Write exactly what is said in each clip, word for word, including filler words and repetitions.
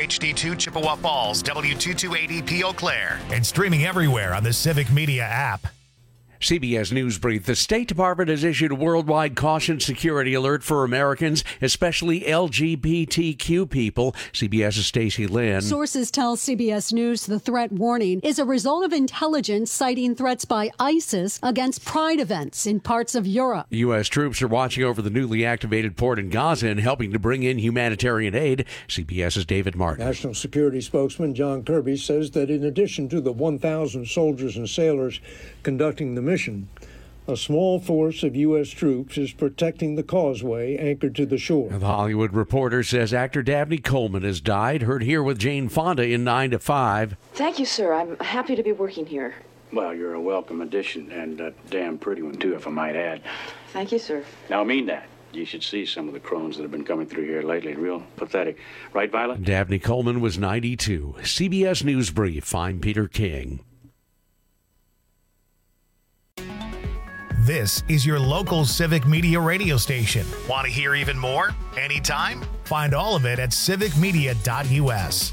H D two Chippewa Falls, W two two eight zero P Eau Claire. And streaming everywhere on the Civic Media app. C B S News Brief. The State Department has issued a worldwide caution security alert for Americans, especially L G B T Q people. CBS's Stacey Lynn. Sources tell C B S News the threat warning is a result of intelligence citing threats by ISIS against pride events in parts of Europe. U S troops are watching over the newly activated port in Gaza and helping to bring in humanitarian aid. CBS's David Martin. National Security spokesman John Kirby says that in addition to the one thousand soldiers and sailors conducting the mission, a small force of U S troops is protecting the causeway anchored to the shore. The Hollywood Reporter says actor Dabney Coleman has died. Heard here with Jane Fonda in nine to five. Thank you, sir. I'm happy to be working here. Well, you're a welcome addition, and a damn pretty one, too, if I might add. Thank you, sir. Now, I mean that. You should see some of the crones that have been coming through here lately. Real pathetic. Right, Violet? Dabney Coleman was ninety-two. C B S News Brief. I'm Peter King. This is your local Civic Media radio station. Want to hear even more? Anytime? Find all of it at civic media dot U S.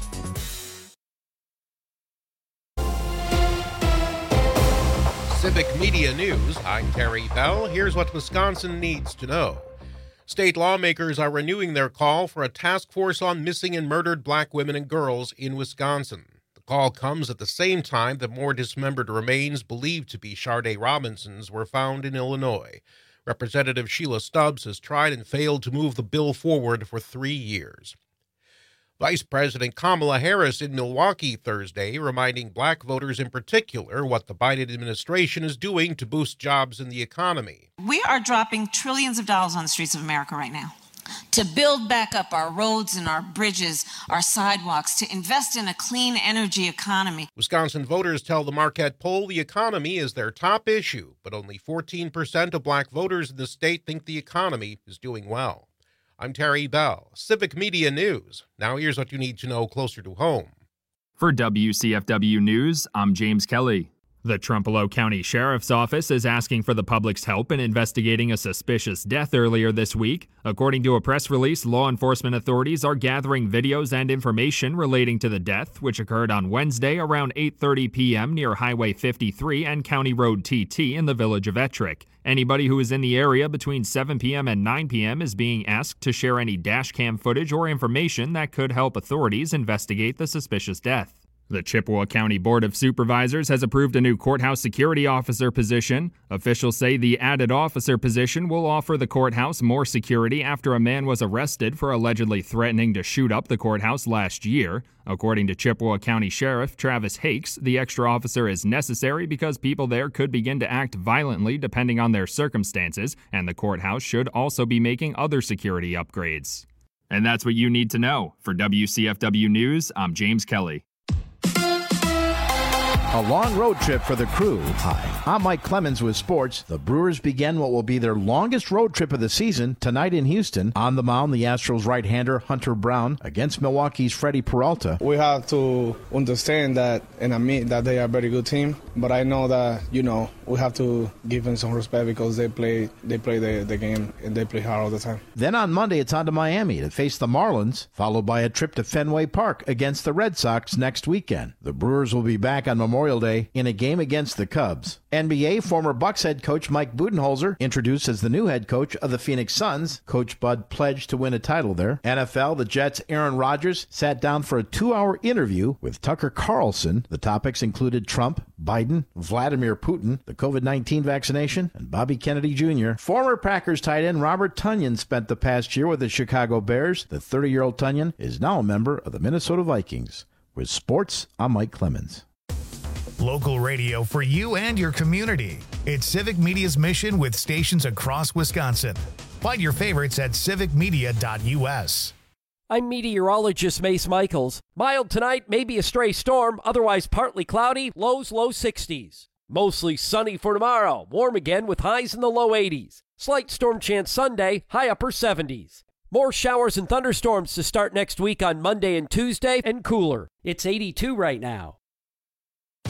Civic Media News. I'm Terry Bell. Here's what Wisconsin needs to know. State lawmakers are renewing their call for a task force on missing and murdered black women and girls in Wisconsin. Call comes at the same time that more dismembered remains believed to be Sharday Robinson's were found in Illinois. Representative Sheila Stubbs has tried and failed to move the bill forward for three years. Vice President Kamala Harris in Milwaukee Thursday, reminding black voters in particular what the Biden administration is doing to boost jobs in the economy. We are dropping trillions of dollars on the streets of America right now to build back up our roads and our bridges, our sidewalks, to invest in a clean energy economy. Wisconsin voters tell the Marquette poll the economy is their top issue, but only fourteen percent of black voters in the state think the economy is doing well. I'm Terry Bell, Civic Media News. Now here's what you need to know closer to home. For W C F W News, I'm James Kelly. The Trumpereau County Sheriff's Office is asking for the public's help in investigating a suspicious death earlier this week. According to a press release, law enforcement authorities are gathering videos and information relating to the death, which occurred on Wednesday around eight thirty p.m. near Highway fifty-three and County Road T T in the village of Ettrick. Anybody who is in the area between seven p.m. and nine p.m. is being asked to share any dash cam footage or information that could help authorities investigate the suspicious death. The Chippewa County Board of Supervisors has approved a new courthouse security officer position. Officials say the added officer position will offer the courthouse more security after a man was arrested for allegedly threatening to shoot up the courthouse last year. According to Chippewa County Sheriff Travis Hakes, the extra officer is necessary because people there could begin to act violently depending on their circumstances, and the courthouse should also be making other security upgrades. And that's what you need to know. For W C F W News, I'm James Kelly. A long road trip for the crew. Hi, I'm Mike Clemens with sports. The Brewers begin what will be their longest road trip of the season tonight in Houston. On the mound, the Astros right-hander Hunter Brown against Milwaukee's Freddie Peralta. We have to understand that and admit that they are a very good team, but I know that, you know, we have to give them some respect because they play they play the, the game and they play hard all the time. Then on Monday, it's on to Miami to face the Marlins, followed by a trip to Fenway Park against the Red Sox next weekend. The Brewers will be back on Memorial Day in a game against the Cubs. N B A former Bucks head coach Mike Budenholzer introduced as the new head coach of the Phoenix Suns. Coach Bud pledged to win a title there. N F L, the Jets' Aaron Rodgers sat down for a two-hour interview with Tucker Carlson. The topics included Trump, Biden, Vladimir Putin, the covid nineteen vaccination, and Bobby Kennedy Junior Former Packers tight end Robert Tonyan spent the past year with the Chicago Bears. The thirty-year-old Tonyan is now a member of the Minnesota Vikings. With sports, I'm Mike Clemens. Local radio for you and your community. It's Civic Media's mission with stations across Wisconsin. Find your favorites at civic media dot U S. I'm meteorologist Mace Michaels. Mild tonight, maybe a stray storm, otherwise partly cloudy, lows low sixties. Mostly sunny for tomorrow, warm again with highs in the low eighties. Slight storm chance Sunday, high upper seventies. More showers and thunderstorms to start next week on Monday and Tuesday, and cooler. It's eighty-two right now.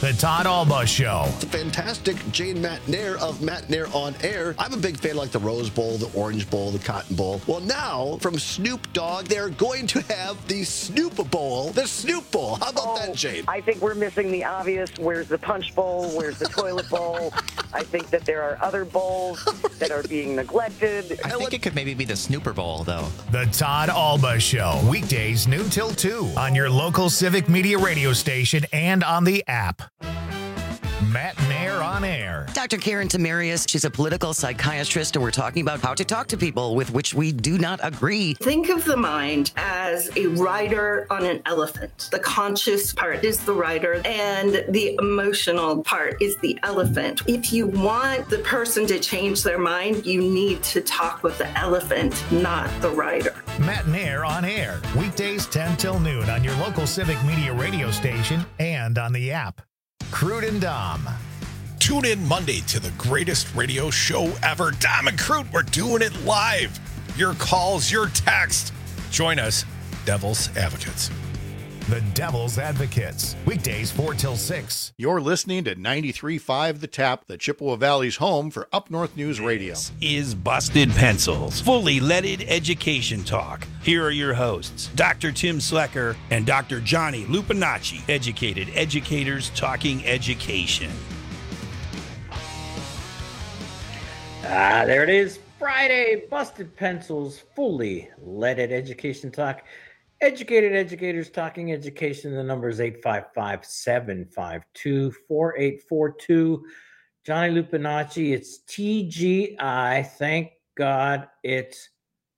The Todd Alba Show. It's a fantastic Jane Matt Nair of Matt Nair on Air. I'm a big fan of like the Rose Bowl, the Orange Bowl, the Cotton Bowl. Well, now from Snoop Dogg, they're going to have the Snoop Bowl, the Snoop Bowl. How about oh, that, Jane? I think we're missing the obvious. Where's the Punch Bowl? Where's the Toilet Bowl? I think that there are other bowls that are being neglected. I think it could maybe be the Snooper Bowl, though. The Todd Alba Show. Weekdays noon till two on your local Civic Media radio station and on the app. Matt Nair on Air. Doctor Karen Tamarius, she's a political psychiatrist, and we're talking about how to talk to people with which we do not agree. Think of the mind as a rider on an elephant. The conscious part is the rider, and the emotional part is the elephant. If you want the person to change their mind, you need to talk with the elephant, not the rider. Matt Nair on Air. Weekdays ten till noon on your local Civic Media radio station and on the app. Crude and Dom. Tune in Monday to the greatest radio show ever. Dom and Crude, we're doing it live. Your calls, your text. Join us, Devil's Advocates. The Devil's Advocates. Weekdays four till six. You're listening to ninety-three point five The Tap, the Chippewa Valley's home for Up North News Radio. This is Busted Pencils, fully leaded education talk. Here are your hosts, Doctor Tim Slecker and Doctor Johnny Lupinacci, educated educators talking education. Ah, there it is. Friday, Busted Pencils, fully leaded education talk. Educated educators talking education. The number is eight five five, seven five two, four eight four two. Johnny Lupinacci, it's T G I. Thank God it's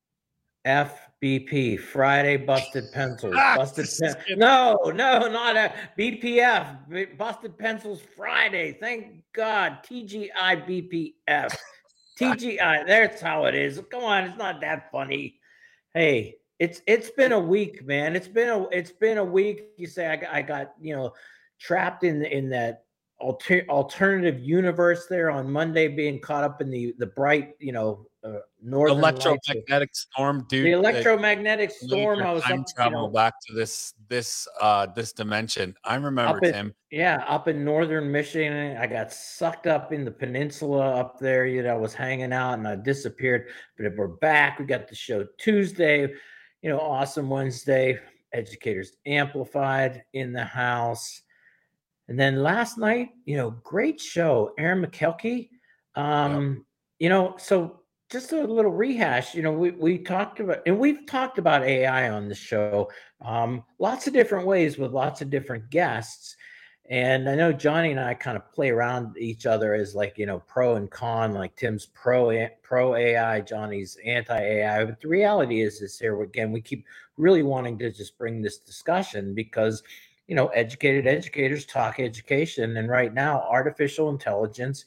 F B P. Friday Busted Pencils. Busted Pen- No, no, not a B P F. Busted Pencils Friday. Thank God. T G I B P F. T G I. That's how it is. Come on, it's not that funny. Hey. It's it's been a week, man. It's been a it's been a week. You say I got, I got you know trapped in in that alter, alternative universe there on Monday, being caught up in the the bright you know uh, northern electromagnetic lights. storm, dude. The electromagnetic storm. I was time up, travel you know, back to this this uh this dimension. I remember up in, Tim. Yeah, up in northern Michigan, I got sucked up in the peninsula up there. You know, I was hanging out and I disappeared. But we're back. We got the show Tuesday. You know, awesome Wednesday, Educators Amplified in the house. And then last night, you know, great show, Aaron McKelkey. Um, yep. You know, so just a little rehash, you know, we, we talked about, and we've talked about A I on the show, um, lots of different ways with lots of different guests. And I know Johnny and I kind of play around each other as like, you know, pro and con, like Tim's pro pro A I, Johnny's anti-A I. But the reality is, is here again, we keep really wanting to just bring this discussion because, you know, educated educators talk education. And right now, artificial intelligence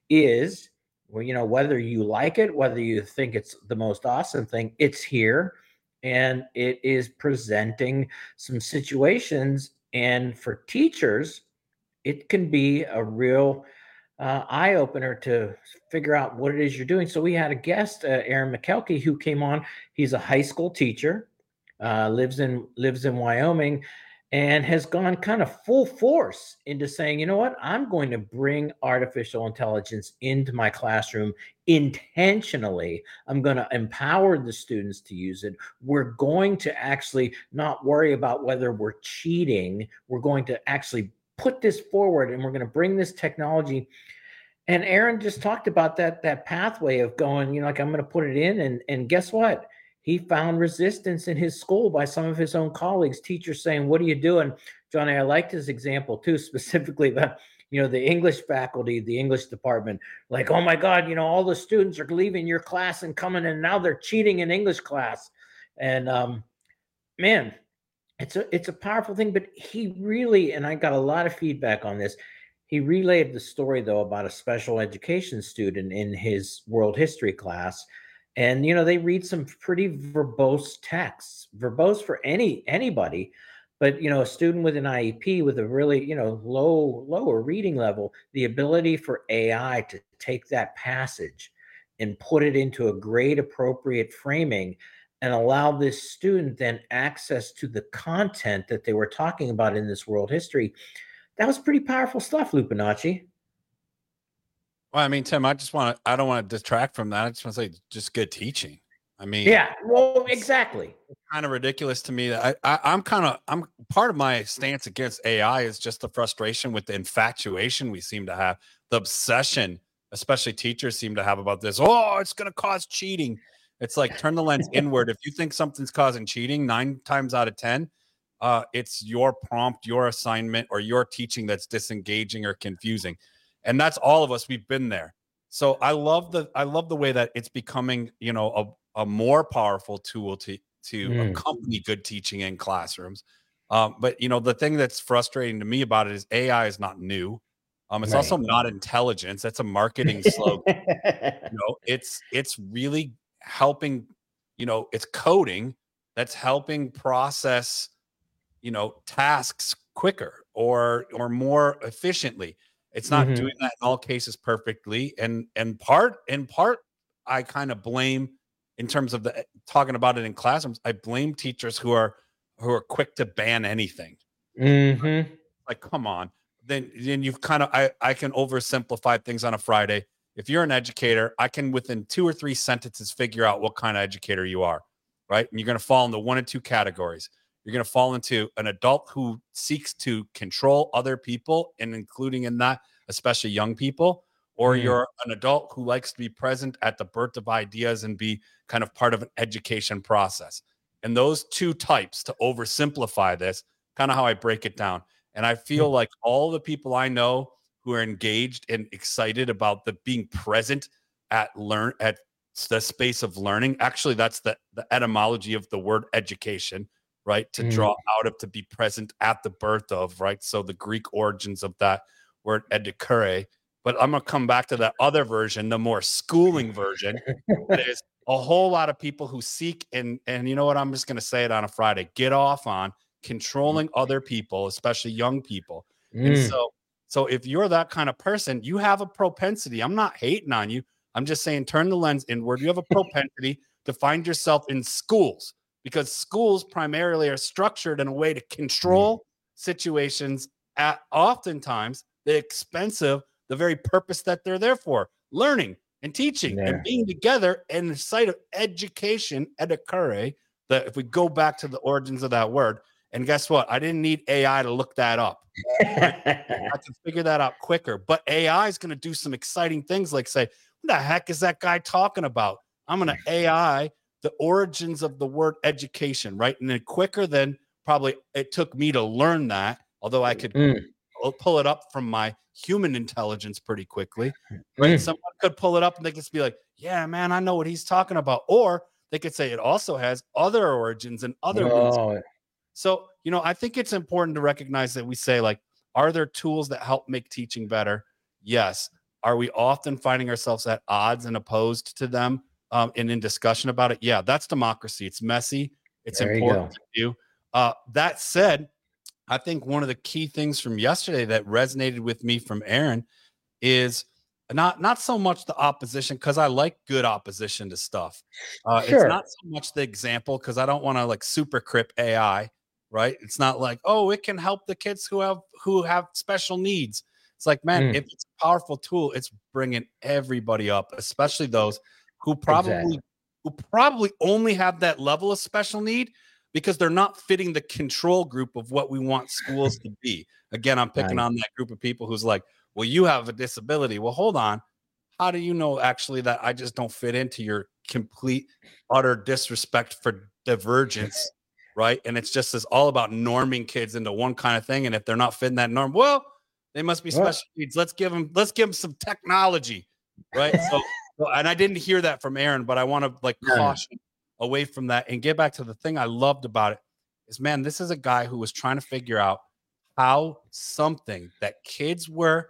is, well, you know, whether you like it, whether you think it's the most awesome thing, it's here and it is presenting some situations. And for teachers, it can be a real uh, eye-opener to figure out what it is you're doing. So we had a guest, uh, Aaron McKelkey, who came on. He's a high school teacher, uh, lives in lives in Wyoming, and has gone kind of full force into saying, you know what, I'm going to bring artificial intelligence into my classroom intentionally. I'm going to empower the students to use it. We're going to actually not worry about whether we're cheating. We're going to actually put this forward and we're going to bring this technology. And Aaron just talked about that, that pathway of going, you know, like I'm going to put it in. And, and guess what? He found resistance in his school by some of his own colleagues, teachers saying, what are you doing? Johnny, I liked his example too, specifically about, you know, the English faculty, the English department, like, oh my God, you know, all the students are leaving your class and coming and now they're cheating in English class. And um, man, It's a it's a powerful thing, but he really, and I got a lot of feedback on this, he relayed the story, though, about a special education student in his world history class. And, you know, they read some pretty verbose texts, verbose for any anybody. But, you know, a student with an I E P with a really, you know, low, lower reading level, the ability for A I to take that passage and put it into a grade appropriate framing and allow this student then access to the content that they were talking about in this world history. that was pretty powerful stuff, Lupinacci. Well, I mean, Tim, I just want to, I don't want to detract from that. I just want to say just good teaching. I mean, yeah, well, exactly. It's kind of ridiculous to me that I, I I'm kind of, I'm part of my stance against A I is just the frustration with the infatuation we seem to have, the obsession, especially teachers seem to have about this. Oh, it's going to cause cheating. It's like, turn the lens inward. If you think something's causing cheating, nine times out of ten, uh, it's your prompt, your assignment, or your teaching that's disengaging or confusing. And that's all of us. We've been there. So I love the, I love the way that it's becoming, you know, a, a more powerful tool to, to mm. accompany good teaching in classrooms. Um, but, you know, the thing that's frustrating to me about it is A I is not new. Um, it's right. also not intelligence. That's a marketing slogan. You know, it's, it's really helping, you know, it's coding that's helping process, you know, tasks quicker or, or more efficiently. It's not mm-hmm. doing that in all cases perfectly. And, and part, in part, I kind of blame, in terms of the talking about it in classrooms, I blame teachers who are, who are quick to ban anything. Mm-hmm. Like, come on. Then, then you've kind of, I, I can oversimplify things on a Friday. If you're an educator, I can within two or three sentences figure out what kind of educator you are, right? And you're going to fall into one or two categories. You're going to fall into an adult who seeks to control other people, and including in that, especially young people, or mm. you're an adult who likes to be present at the birth of ideas and be kind of part of an education process. And those two types, to oversimplify this, kind of how I break it down. And I feel mm. like all the people I know who are engaged and excited about the being present at learn at the space of learning. Actually, that's the, the etymology of the word education, right? To mm. draw out of, to be present at the birth of, right? So the Greek origins of that word edukere. But I'm going to come back to that other version, the more schooling version. There's a whole lot of people who seek, and, and you know what? I'm just going to say it on a Friday, get off on controlling other people, especially young people. Mm. And so, so if you're that kind of person, you have a propensity. I'm not hating on you. I'm just saying, turn the lens inward. You have a propensity to find yourself in schools, because schools primarily are structured in a way to control mm. situations at oftentimes the expense of the very purpose that they're there for, learning and teaching yeah. and being together in the site of education, edukere, that if we go back to the origins of that word. And guess what? I didn't need A I to look that up. I can figure that out quicker. But A I is going to do some exciting things, like say, what the heck is that guy talking about? I'm going to A I the origins of the word education, right? And then quicker than probably it took me to learn that, although I could mm. pull it up from my human intelligence pretty quickly. Right? Mm. Someone could pull it up and they could just be like, yeah, man, I know what he's talking about. Or they could say it also has other origins and other oh. reasons. So, you know, I think it's important to recognize that we say, like, are there tools that help make teaching better? Yes. Are we often finding ourselves at odds and opposed to them um, and in discussion about it? Yeah, that's democracy. It's messy. It's there important to do. Uh, that said, I think one of the key things from yesterday that resonated with me from Aaron is not, not so much the opposition, because I like good opposition to stuff. Uh, sure. It's not so much the example, because I don't want to like super crip A I. Right? It's not like, oh, it can help the kids who have who have special needs. It's like, man, mm. if it's a powerful tool, it's bringing everybody up, especially those who probably exactly. who probably only have that level of special need because they're not fitting the control group of what we want schools to be. Again, I'm picking right. on that group of people who's like, well, you have a disability. Well, hold on. How do you know actually that I just don't fit into your complete, utter disrespect for divergence? Right. And it's just, it's all about norming kids into one kind of thing. And if they're not fitting that norm, well, they must be special what? needs. Let's give them, let's give them some technology. Right. So, and I didn't hear that from Aaron, but I want to like caution away from that and get back to the thing I loved about it is, man, this is a guy who was trying to figure out how something that kids were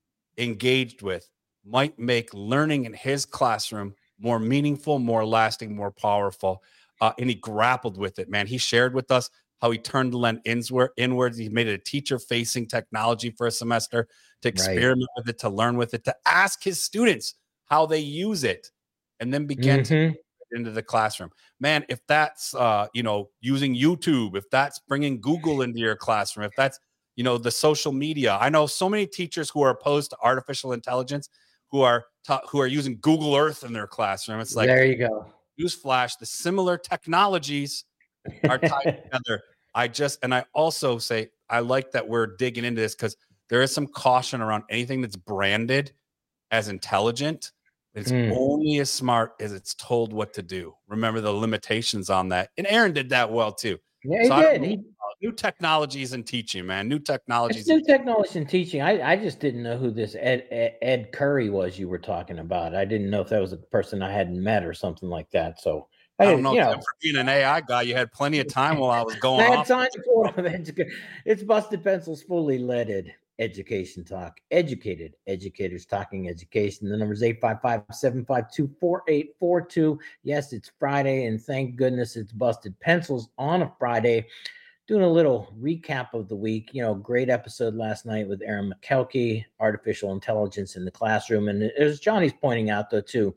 engaged with might make learning in his classroom more meaningful, more lasting, more powerful. Uh, and he grappled with it, man. He shared with us how he turned the lens inwards. He made it a teacher-facing technology for a semester to experiment right. with it, to learn with it, to ask his students how they use it, and then begin mm-hmm. to put it into the classroom. Man, if that's, uh, you know, using YouTube, if that's bringing Google into your classroom, if that's, you know, the social media. I know so many teachers who are opposed to artificial intelligence who are ta- who are using Google Earth in their classroom. It's like, there you go. Newsflash, the similar technologies are tied together. I just, and I also say, I like that we're digging into this because there is some caution around anything that's branded as intelligent. It's mm. only as smart as it's told what to do. Remember the limitations on that. And Aaron did that well too. Yeah, he so did. He, new technologies in teaching, man. New technologies. It's new technology in teaching. I, I just didn't know who this Ed, Ed Ed Curry was you were talking about. I didn't know if that was a person I hadn't met or something like that. So I, I don't know. You know, for being an A I guy, you had plenty of time while I was going. I had off. time for education. It's Busted Pencils, fully leaded education talk. Educated educators talking education. The number is eight five five, seven five two, four eight four two. Yes, it's Friday, and thank goodness it's Busted Pencils on a Friday. Doing a little recap of the week. You know, great episode last night with Aaron McKelkey, artificial intelligence in the classroom. And as Johnny's pointing out, though, too,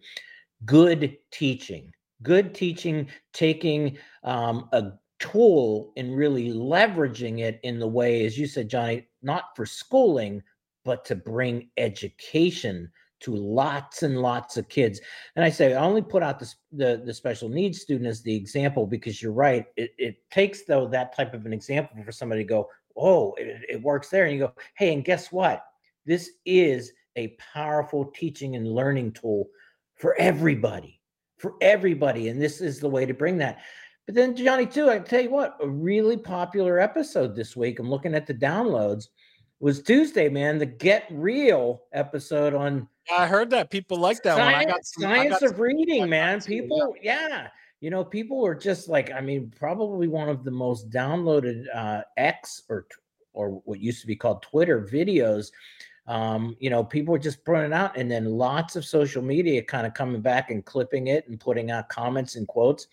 good teaching. Good teaching, taking um, a tool and really leveraging it in the way, as you said, Johnny, not for schooling, but to bring education to lots and lots of kids. And I say, I only put out the, the, the special needs student as the example because you're right. It, it takes, though, that type of an example for somebody to go, oh, it, it works there. And you go, hey, and guess what? This is a powerful teaching and learning tool for everybody, for everybody. And this is the way to bring that. But then, Johnny, too, I tell you what, a really popular episode this week, I'm looking at the downloads, was Tuesday, man, the Get Real episode on. I heard that people like that science, one. I got some, science I got of some, reading, man. some, People, yeah. yeah, you know, people were just like, I mean, probably one of the most downloaded uh, X or or what used to be called Twitter videos. Um, you know, people were just putting it out, and then lots of social media kind of coming back and clipping it and putting out comments and quotes,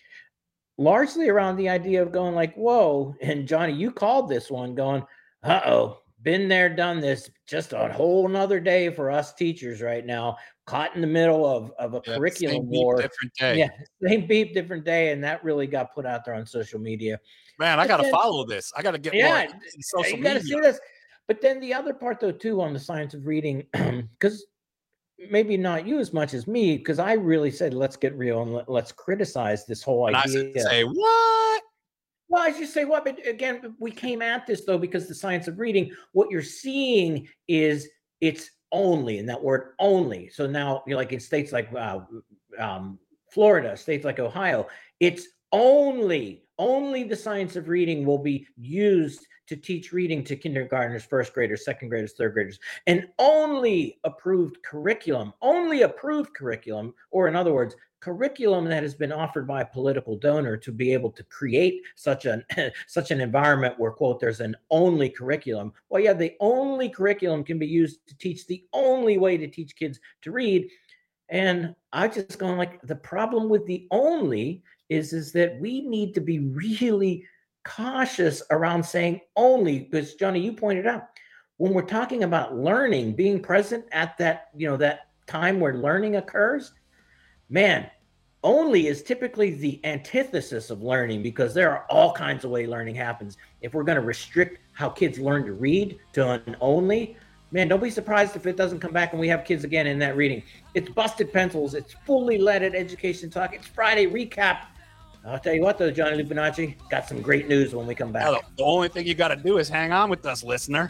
largely around the idea of going like, whoa. And Johnny, you called this one going, uh-oh. Been there, done this. Just a whole nother day for us teachers right now, caught in the middle of, of a yeah, curriculum same war. Beep, different day. Yeah, same beep, different day. And that really got put out there on social media. Man, I got to follow this. I got to get yeah, more social you got to media. see this. But then the other part, though, too, on the science of reading, because maybe not you as much as me, because I really said, let's get real and let, let's criticize this whole and idea. I say, what? Well, I should say what, but again, we came at this, though, because the science of reading, what you're seeing is it's only, and that word only. So now, you know, like in states like uh, um, Florida, states like Ohio, it's only, only the science of reading will be used to teach reading to kindergartners, first graders, second graders, third graders, and only approved curriculum, only approved curriculum, or in other words, curriculum that has been offered by a political donor to be able to create such an such an environment where, quote, there's an only curriculum. Well, yeah, the only curriculum can be used to teach the only way to teach kids to read. And I just going like, the problem with the only is, is that we need to be really cautious around saying only, because Johnny, you pointed out, when we're talking about learning, being present at that, you know, that time where learning occurs, man, only is typically the antithesis of learning, because there are all kinds of ways learning happens. If we're going to restrict how kids learn to read to an only, man, don't be surprised if it doesn't come back and we have kids again in that reading. It's Busted Pencils. It's fully leaded education talk. It's Friday recap. I'll tell you what, though, Johnny Lupinacci, got some great news when we come back. Yeah, the only thing you got to do is hang on with us, listener.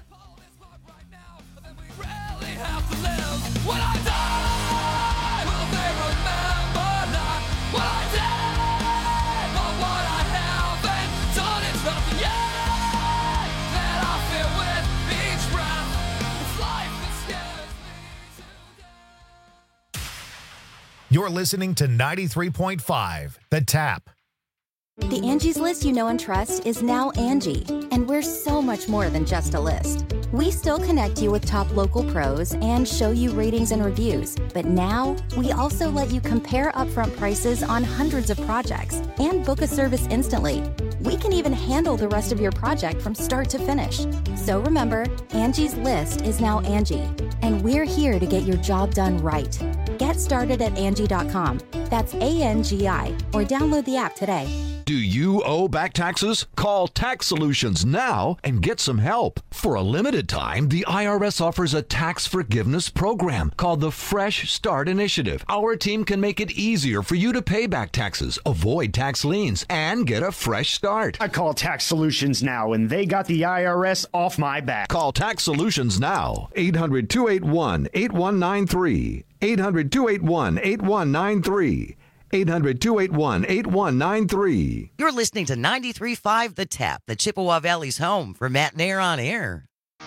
You're listening to ninety-three point five, The Tap. The Angie's List you know and trust is now Angie, and we're so much more than just a list. We still connect you with top local pros and show you ratings and reviews, but now we also let you compare upfront prices on hundreds of projects and book a service instantly. We can even handle the rest of your project from start to finish. So remember, Angie's List is now Angie, and we're here to get your job done right. Get Get started at Angie dot com. That's A N G I, or download the app today. Do you owe back taxes? Call Tax Solutions now and get some help. For a limited time, the I R S offers a tax forgiveness program called the Fresh Start Initiative. Our team can make it easier for you to pay back taxes, avoid tax liens, and get a fresh start. I call Tax Solutions now, and they got the I R S off my back. Call Tax Solutions now. eight hundred, two eight one, eight one nine three. eight hundred, two eight one, eight one nine three. eight hundred, two eight one, eight one nine three. You're listening to ninety-three point five The Tap, the Chippewa Valley's home for Matt Nair on Air.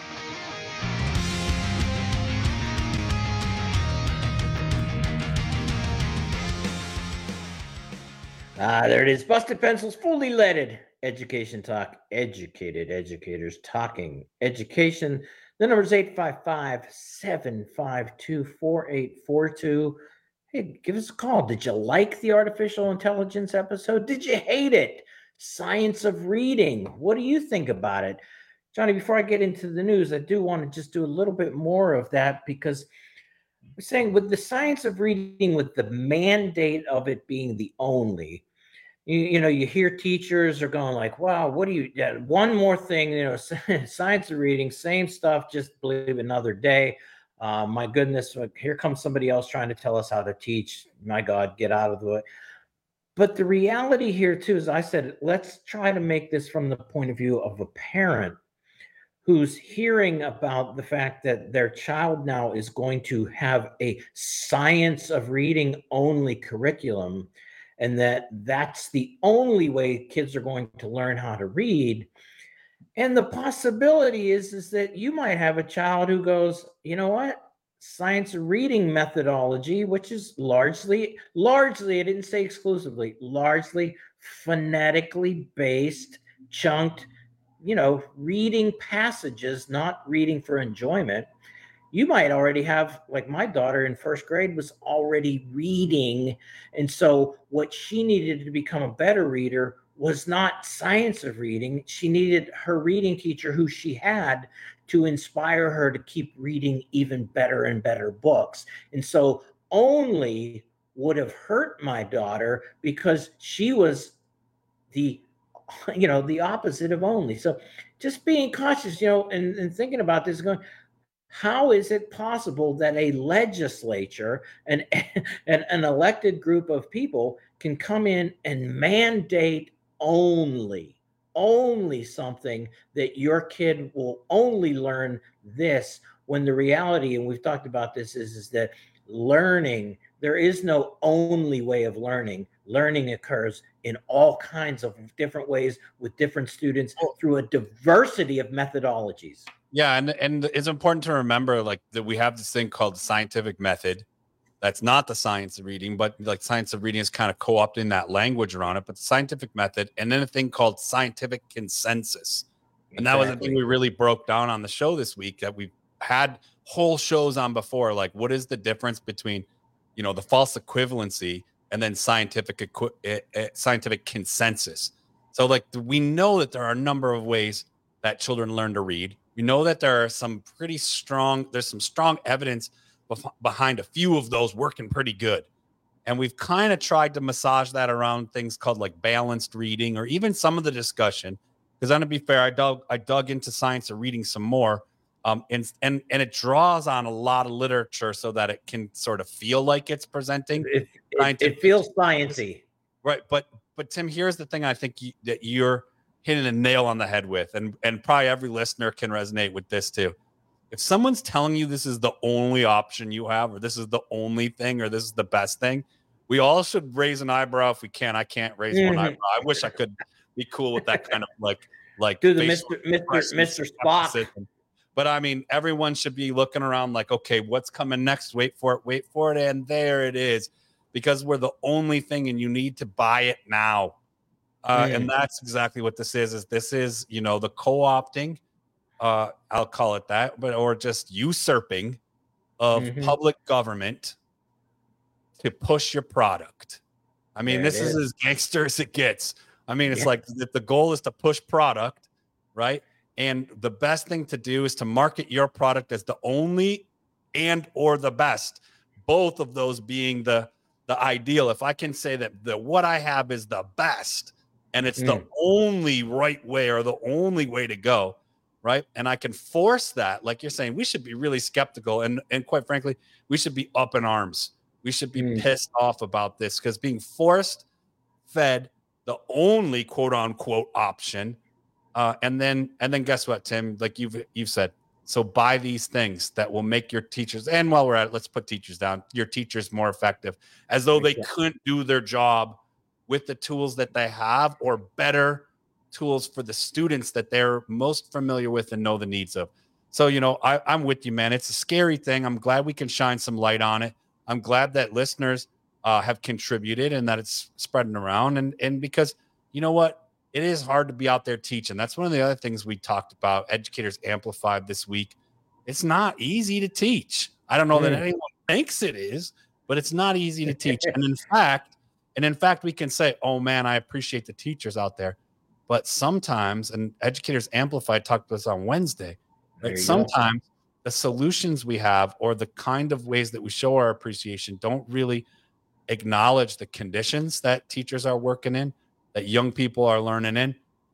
Ah, there it is. Busted Pencils, fully leaded. Education Talk, educated educators talking education. The number is eight five five, seven five two, four eight four two. Hey, give us a call. Did you like the artificial intelligence episode? Did you hate it? Science of reading. What do you think about it? Johnny, before I get into the news, I do want to just do a little bit more of that, because we're saying with the science of reading, with the mandate of it being the only, you, you know, you hear teachers are going like, wow, what do you, yeah, one more thing, you know, science of reading, same stuff, just believe another day. Uh, my goodness, here comes somebody else trying to tell us how to teach. My God, get out of the way. But the reality here, too, is I said, let's try to make this from the point of view of a parent who's hearing about the fact that their child now is going to have a science of reading only curriculum, and that that's the only way kids are going to learn how to read. And the possibility is, is that you might have a child who goes, you know what? Science reading methodology, which is largely, largely, I didn't say exclusively, largely phonetically based, chunked, you know, reading passages, not reading for enjoyment. You might already have, like my daughter in first grade was already reading. And so what she needed to become a better reader was not science of reading. She needed her reading teacher, who she had, to inspire her to keep reading even better and better books. And so only would have hurt my daughter, because she was the, you know, the opposite of only. So just being cautious, you know, and, and thinking about this, going, how is it possible that a legislature and an, an elected group of people can come in and mandate only, only something that your kid will only learn this, when the reality, and we've talked about this, is, is that learning, there is no only way of learning. Learning occurs in all kinds of different ways with different students through a diversity of methodologies. Yeah, and and it's important to remember, like, that we have this thing called the scientific method. That's not the science of reading, but like science of reading is kind of co-opting that language around it. But the scientific method, and then a thing called scientific consensus. And that was the thing we really broke down on the show this week, that we've had whole shows on before. Like, what is the difference between, you know, the false equivalency and then scientific equi- uh, uh, scientific consensus? So, like, we know that there are a number of ways that children learn to read. We know that there are some pretty strong, there's some strong evidence behind a few of those working pretty good. And we've kind of tried to massage that around things called like balanced reading, or even some of the discussion. Because, I'm to be fair, I dug I dug into science of reading some more. Um, and, and, and it draws on a lot of literature so that it can sort of feel like it's presenting. It, it, it feels sciencey. Right. But, but Tim, here's the thing I think you, that you're hitting a nail on the head with, and, and probably every listener can resonate with this too. If someone's telling you this is the only option you have, or this is the only thing, or this is the best thing, we all should raise an eyebrow if we can. I can't raise mm-hmm. one eyebrow. I wish I could be cool with that kind of like, like do the Mister Mister Mister Spock. But I mean, everyone should be looking around like, okay, what's coming next? Wait for it, wait for it. And there it is, because we're the only thing, and you need to buy it now. Uh, mm. And that's exactly what this is, is this is, you know, the co-opting, uh, I'll call it that, but, or just usurping of mm-hmm. public government to push your product. I mean, there this is. is as gangster as it gets. I mean, it's yeah. like the, the goal is to push product, right? And the best thing to do is to market your product as the only and or the best. both of those being the the ideal. If I can say that the what I have is the best and it's mm. the only right way or the only way to go, right? And I can force that, like you're saying, we should be really skeptical. And, and quite frankly, we should be up in arms. We should be mm. pissed off about this because being forced fed the only quote unquote option. Uh, and then and then guess what, Tim? Like you've you've said, so buy these things that will make your teachers, and while we're at it, let's put teachers down, your teachers more effective, as though they couldn't do their job with the tools that they have or better tools for the students that they're most familiar with and know the needs of. So, you know, I, I'm with you, man. It's a scary thing. I'm glad we can shine some light on it. I'm glad that listeners uh, have contributed and that it's spreading around. And, and because, you know what? It is hard to be out there teaching. That's one of the other things we talked about, Educators Amplified this week. It's not easy to teach. I don't know mm. that anyone thinks it is, but it's not easy to teach. And in fact, and in fact, we can say, oh man, I appreciate the teachers out there. But sometimes, and Educators Amplified talked to us on Wednesday, like sometimes go. the solutions we have or the kind of ways that we show our appreciation don't really acknowledge the conditions that teachers are working in, that young people are learning in,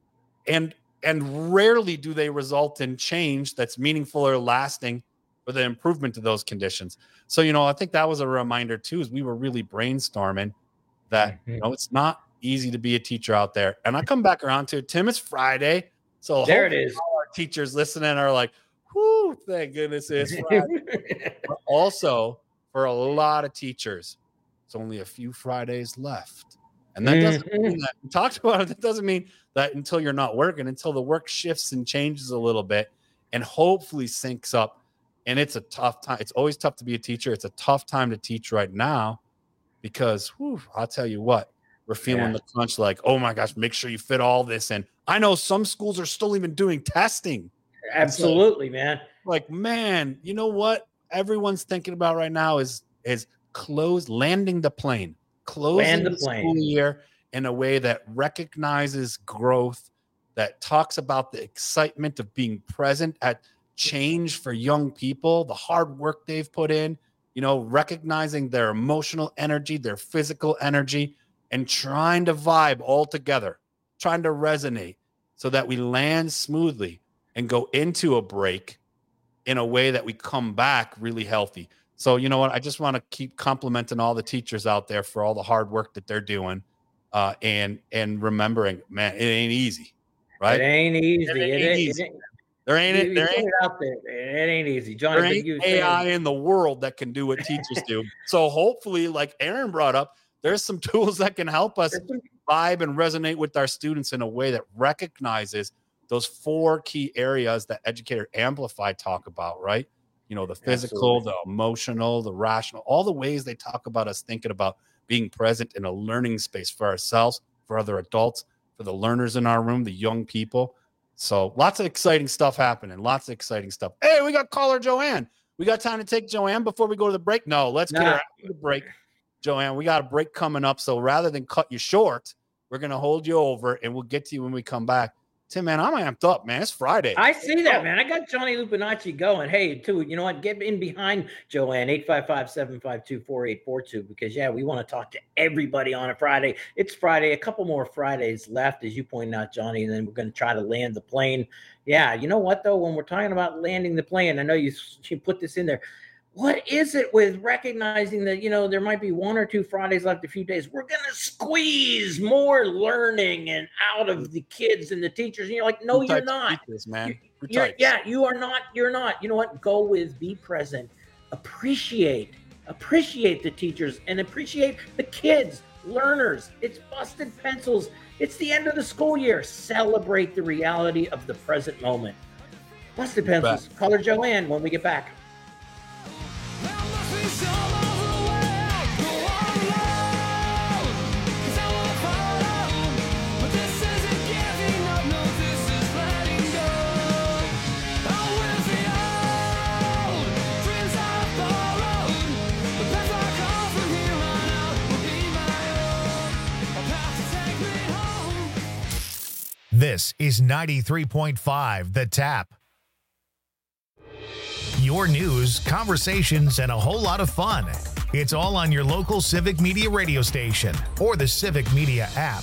and and rarely do they result in change that's meaningful or lasting for the improvement to those conditions. So, you know, I think that was a reminder too, as we were really brainstorming that, mm-hmm. you know, it's not easy to be a teacher out there. And I come back around to it, Tim, it's Friday. So there it is. All our teachers listening are like, whoo, thank goodness it's Friday. But also for a lot of teachers, it's only a few Fridays left. And that doesn't mm-hmm. mean that we talked about it. That doesn't mean that until you're not working, until the work shifts and changes a little bit and hopefully syncs up. And it's a tough time. It's always tough to be a teacher. It's a tough time to teach right now because whew, I'll tell you what, we're feeling yeah. the crunch like, oh my gosh, make sure you fit all this in. I know some schools are still even doing testing. Absolutely, so, man. Like, man, you know what everyone's thinking about right now is, is close landing the plane. Closing the, the school year in a way that recognizes growth, that talks about the excitement of being present at change for young people, the hard work they've put in, you know, recognizing their emotional energy, their physical energy, and trying to vibe all together, trying to resonate so that we land smoothly and go into a break in a way that we come back really healthy. So, you know what? I just want to keep complimenting all the teachers out there for all the hard work that they're doing, uh, and and remembering, man, it ain't easy, right? It ain't easy. It ain't, it ain't easy. It ain't, there ain't it. There ain't it out there. It ain't easy, Johnny. There ain't A I in the world that can do what teachers do. So hopefully, like Aaron brought up, there's some tools that can help us vibe and resonate with our students in a way that recognizes those four key areas that Educator Amplify talk about, right? You know, the physical, Absolutely. the emotional, the rational, all the ways they talk about us thinking about being present in a learning space for ourselves, for other adults, for the learners in our room, the young people. So lots of exciting stuff happening. Lots of exciting stuff. Hey, we got caller Joanne. We got time to take Joanne before we go to the break? No, let's nah. get her after the break. Joanne, we got a break coming up. So rather than cut you short, we're going to hold you over and we'll get to you when we come back. Tim, man, I'm amped up, man. It's Friday. I see that, man. I got Johnny Lupinacci going. Hey, too, you know what? Get in behind Joanne, eight five five, seven five two, four eight four two, because, yeah, we want to talk to everybody on a Friday. It's Friday. A couple more Fridays left, as you pointed out, Johnny, and then we're going to try to land the plane. Yeah, you know what, though? When we're talking about landing the plane, I know you, you put this in there. What is it with recognizing that, you know, there might be one or two Fridays left, a few days? We're going to squeeze more learning and out of the kids and the teachers. And you're like, no, you're not. Teachers, man. You, you're, yeah, you are not. You're not. You know what? Go with, be present, appreciate, appreciate the teachers and appreciate the kids, learners. It's busted pencils. It's the end of the school year. Celebrate the reality of the present moment. Busted pencils. Caller Joanne when we get back. This is ninety-three point five The Tap. your news, conversations, and a whole lot of fun. It's all on your local Civic Media radio station or the Civic Media app.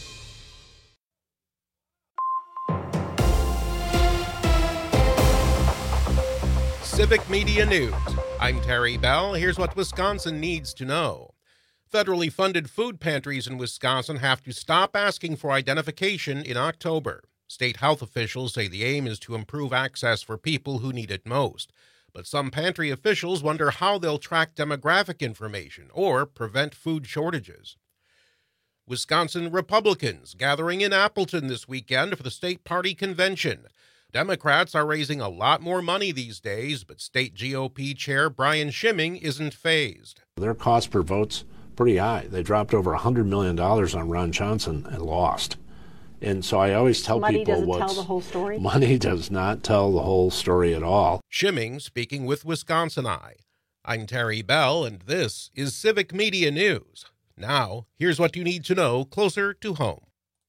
Civic Media News. I'm Terry Bell. Here's what Wisconsin needs to know. Federally funded food pantries in Wisconsin have to stop asking for identification in October. State health officials say the aim is to improve access for people who need it most. But some pantry officials wonder how they'll track demographic information or prevent food shortages. Wisconsin Republicans gathering in Appleton this weekend for the state party convention. Democrats are raising a lot more money these days, but state G O P chair Brian Schimming isn't fazed. Their cost per vote's pretty high. They dropped over one hundred million dollars on Ron Johnson and lost. And so I always tell money people doesn't what's, tell the whole story. Money does not tell the whole story at all. Schimming speaking with Wisconsin Eye. I'm Terry Bell, and this is Civic Media News. Now, here's what you need to know closer to home.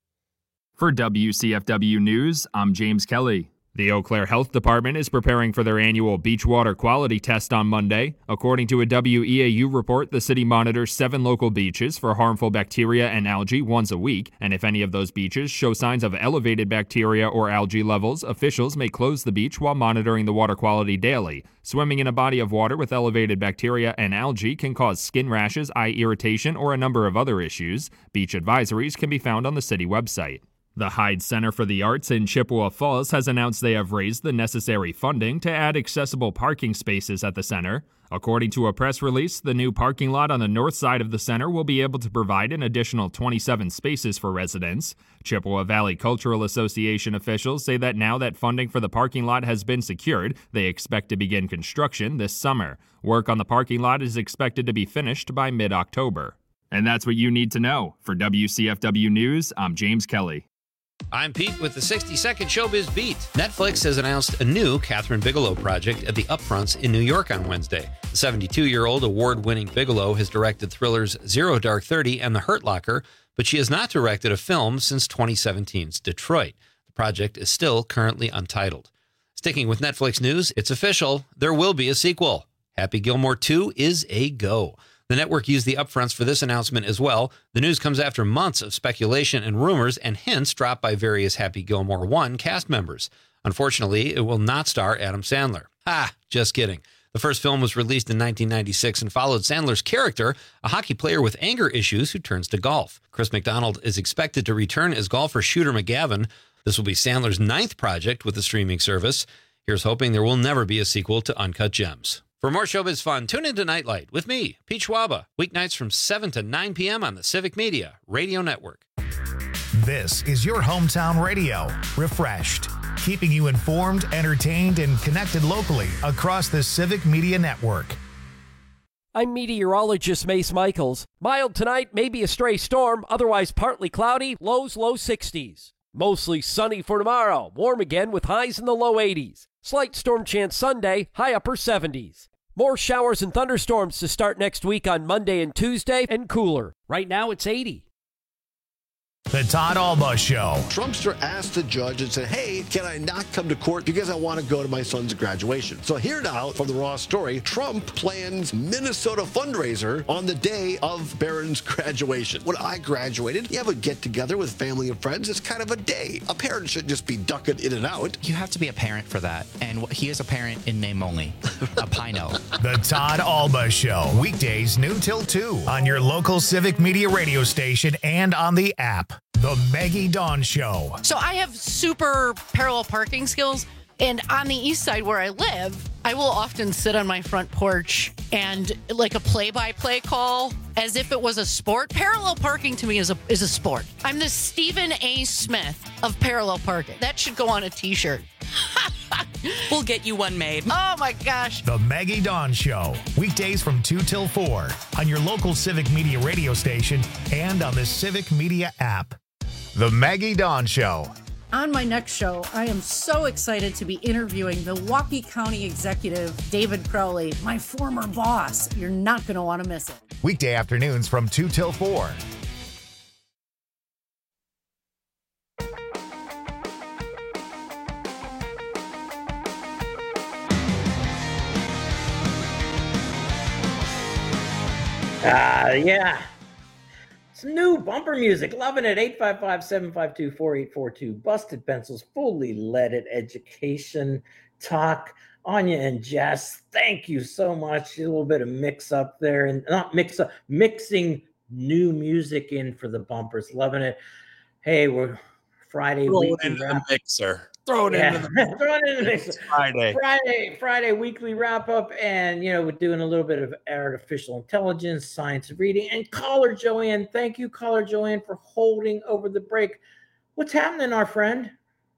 For W C F W News, I'm James Kelly. The Eau Claire Health Department is preparing for their annual beach water quality test on Monday. According to a W E A U report, the city monitors seven local beaches for harmful bacteria and algae once a week, and if any of those beaches show signs of elevated bacteria or algae levels, officials may close the beach while monitoring the water quality daily. Swimming in a body of water with elevated bacteria and algae can cause skin rashes, eye irritation, or a number of other issues. Beach advisories can be found on the city website. The Hyde Center for the Arts in Chippewa Falls has announced they have raised the necessary funding to add accessible parking spaces at the center. According to a press release, the new parking lot on the north side of the center will be able to provide an additional twenty-seven spaces for residents. Chippewa Valley Cultural Association officials say that now that funding for the parking lot has been secured, they expect to begin construction this summer. Work on the parking lot is expected to be finished by mid-October. And that's what you need to know. For W C F W News, I'm James Kelly. I'm Pete with the sixty second Showbiz Beat. Netflix has announced a new Catherine Bigelow project at the Upfronts in New York on Wednesday. The seventy-two-year-old award-winning Bigelow has directed thrillers Zero Dark Thirty and The Hurt Locker, but she has not directed a film since twenty seventeen's Detroit. The project is still currently untitled. Sticking with Netflix news, it's official. There will be a sequel. Happy Gilmore two is a go. The network used the upfronts for this announcement as well. The news comes after months of speculation and rumors and hints dropped by various Happy Gilmore one cast members. Unfortunately, it will not star Adam Sandler. Ah, just kidding. The first film was released in nineteen ninety-six and followed Sandler's character, a hockey player with anger issues who turns to golf. Chris McDonald is expected to return as golfer Shooter McGavin. This will be Sandler's ninth project with the streaming service. Here's hoping there will never be a sequel to Uncut Gems. For more showbiz fun, tune into Nightlight with me, Pete Schwaba, weeknights from seven to nine p.m. on the Civic Media Radio Network. This is your hometown radio, refreshed, keeping you informed, entertained, and connected locally across the Civic Media Network. I'm meteorologist Mace Michaels. Mild tonight, maybe a stray storm, otherwise partly cloudy, lows low sixties. Mostly sunny for tomorrow, warm again with highs in the low eighties. Slight storm chance Sunday, high upper seventies. More showers and thunderstorms to start next week on Monday and Tuesday, and cooler. Right now it's eighty. The Todd Alba Show. Trumpster asked the judge and said, hey, can I not come to court because I want to go to my son's graduation? So here now, from the Raw story, Trump plans Minnesota fundraiser on the day of Barron's graduation. When I graduated, you have a get-together with family and friends. It's kind of a day. A parent shouldn't just be ducking in and out. You have to be a parent for that. And he is a parent in name only. A Pino. The Todd Alba Show. Weekdays noon till two on your local Civic Media radio station and on the app. The Maggie Dawn Show. So I have super parallel parking skills, and on the east side where I live, I will often sit on my front porch and like a play-by-play call as if it was a sport. Parallel parking to me is a is a sport. I'm the Stephen A. Smith of parallel parking. That should go on a t-shirt. We'll get you one made. Oh my gosh. The Maggie Dawn Show. Weekdays from two till four on your local Civic Media radio station and on the Civic Media app. The Maggie Dawn Show. On my next show, I am so excited to be interviewing Milwaukee County Executive David Crowley, my former boss. You're not going to want to miss it. Weekday afternoons from two till four. Ah, uh, yeah. Some new bumper music. Loving it. eight five five, seven five two, four eight four two. Busted Pencils, fully leaded education talk. Anya and Jess, thank you so much. A little bit of mix up there, and not mix up, mixing new music in for the bumpers. Loving it. Hey, we're Friday Throw weekly it into wrap. the mixer. Throw it Yeah. into the Throw it into the mixer. It's Friday. Friday, Friday weekly wrap up, and you know we're doing a little bit of artificial intelligence, science of reading, and caller Joanne. Thank you, caller Joanne, for holding over the break. What's happening, our friend?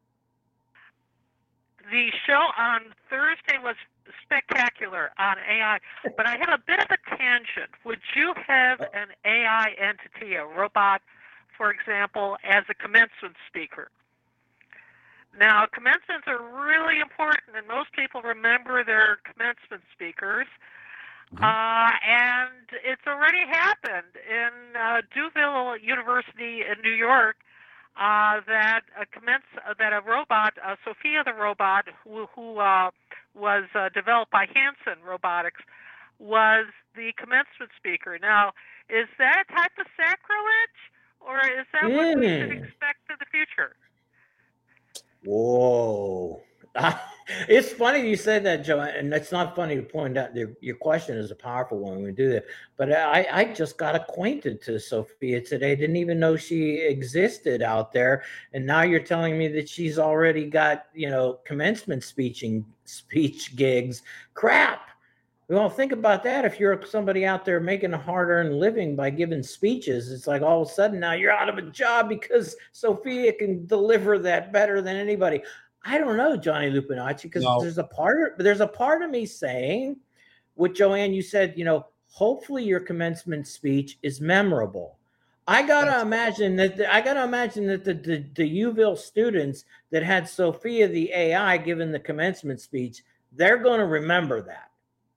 The show on Thursday was spectacular on A I, but I had a bit of a tangent. Would you have an A I entity, a robot, for example, as a commencement speaker? Now, commencements are really important, and most people remember their commencement speakers. Mm-hmm. Uh, and it's already happened in uh, Duville University in New York. Uh, that a commence uh, that a robot, uh, Sophia the robot, who, who uh, was uh, developed by Hanson Robotics, was the commencement speaker. Now, is that a type of sacrilege, or is that mm. what we should expect in the future? Whoa. It's funny you said that, Joanne, and it's not funny to point out. Your, your question is a powerful one when we do that. But I, I just got acquainted to Sophia today. Didn't even know she existed out there. And now you're telling me that she's already got, you know, commencement speeching, speech gigs. Crap. Well, think about that. If you're somebody out there making a hard-earned living by giving speeches, it's like all of a sudden now you're out of a job because Sophia can deliver that better than anybody. I don't know, Johnny Lupinacci, because no. there's a part of, there's a part of me saying, with Joanne, you said, you know, hopefully your commencement speech is memorable. I gotta That's imagine that the, I gotta imagine that the, the the Uville students that had Sophia the A I giving the commencement speech, they're going to remember that.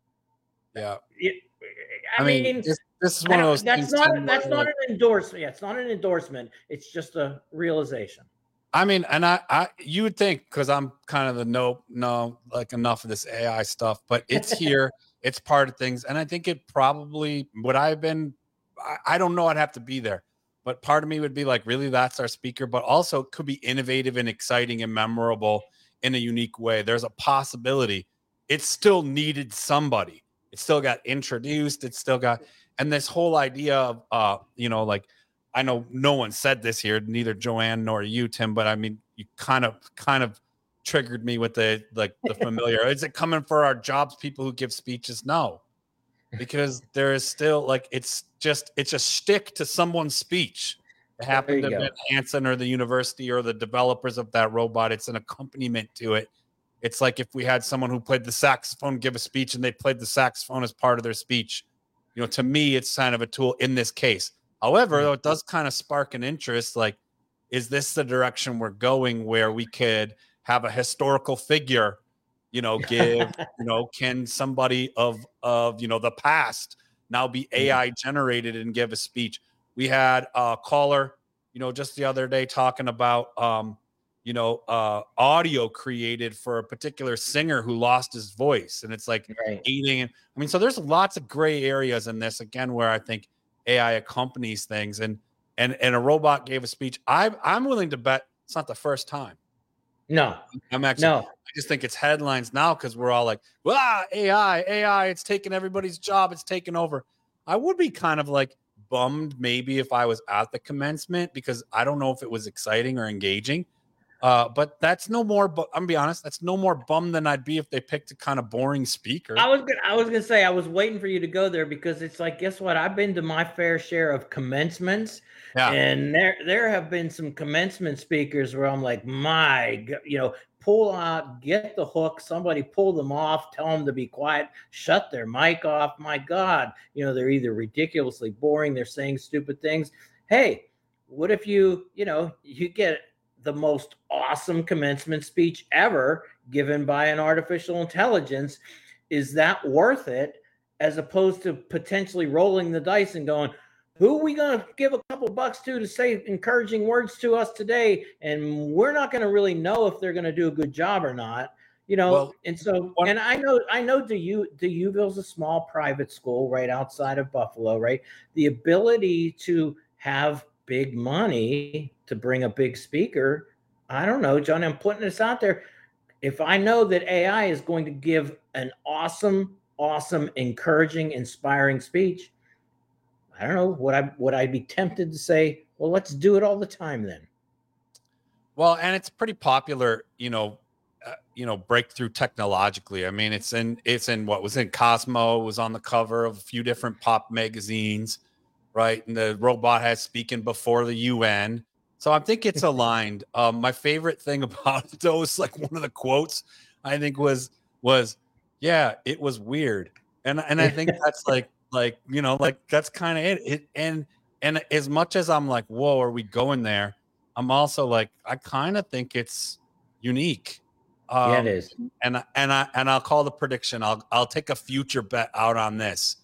Yeah. It, I, I mean, mean this, this is one of those. That's not that's not an endorsement. Yeah, it's not an endorsement. It's just a realization. I mean, and I, I, you would think, because I'm kind of the no, no, like enough of this A I stuff, but it's here, it's part of things, and I think it probably would I have been, I, I don't know, I'd have to be there, but part of me would be like, really, that's our speaker, but also it could be innovative and exciting and memorable in a unique way. There's a possibility it still needed somebody. It still got introduced. It still got, and this whole idea of, uh, you know, like. I know no one said this here, neither Joanne nor you, Tim, but I mean, you kind of kind of triggered me with the like the familiar. Is it coming for our jobs, people who give speeches? No, because there is still like it's just it's a shtick to someone's speech. It happened to be Hanson or the university or the developers of that robot. It's an accompaniment to it. It's like if we had someone who played the saxophone give a speech and they played the saxophone as part of their speech. You know, to me, it's kind of a tool in this case. However, though, it does kind of spark an interest. Like, is this the direction we're going where we could have a historical figure, you know, give, you know, can somebody of, of, you know, the past now be A I generated and give a speech? We had a caller, you know, just the other day talking about, um, you know, uh, audio created for a particular singer who lost his voice. And it's like right. aiding. I mean, so there's lots of gray areas in this, again, where I think A I accompanies things, and and and a robot gave a speech. I I'm willing to bet it's not the first time. No, I'm actually. No. I just think it's headlines now because we're all like, "Well, A I, A I, it's taking everybody's job. It's taking over." I would be kind of like bummed maybe if I was at the commencement because I don't know if it was exciting or engaging. Uh, but that's no more. But I'm gonna be honest, that's no more bummed than I'd be if they picked a kind of boring speaker. I was gonna, I was gonna say I was waiting for you to go there because it's like, guess what? I've been to my fair share of commencements, yeah. and there there have been some commencement speakers where I'm like, my, you know, pull out, get the hook, somebody pull them off, tell them to be quiet, shut their mic off. My God, you know, they're either ridiculously boring, they're saying stupid things. Hey, what if you, you know, you get the most awesome commencement speech ever given by an artificial intelligence? Is that worth it as opposed to potentially rolling the dice and going, who are we going to give a couple bucks to to say encouraging words to us today? And we're not going to really know if they're going to do a good job or not. You know, Well, and so, and I know, I know, DeU, DeUville's a small private school right outside of Buffalo, right? The ability to have big money to bring a big speaker, I don't know, John, I'm putting this out there. If I know that A I is going to give an awesome, awesome, encouraging, inspiring speech, I don't know, would I, would I be tempted to say, well, let's do it all the time then? Well, and it's pretty popular, you know, uh, you know, breakthrough technologically. I mean, it's in, it's in what was in Cosmo, it was on the cover of a few different pop magazines, right? And the robot has speaking before the U N. So I think it's aligned. Um, my favorite thing about it, though, is like one of the quotes I think was, was, yeah, it was weird. And, and I think that's like, like, you know, like that's kind of it. it. And, and as much as I'm like, whoa, are we going there? I'm also like, I kind of think it's unique. Um, Yeah, it is. And, and I, and I'll call the prediction. I'll, I'll take a future bet out on this.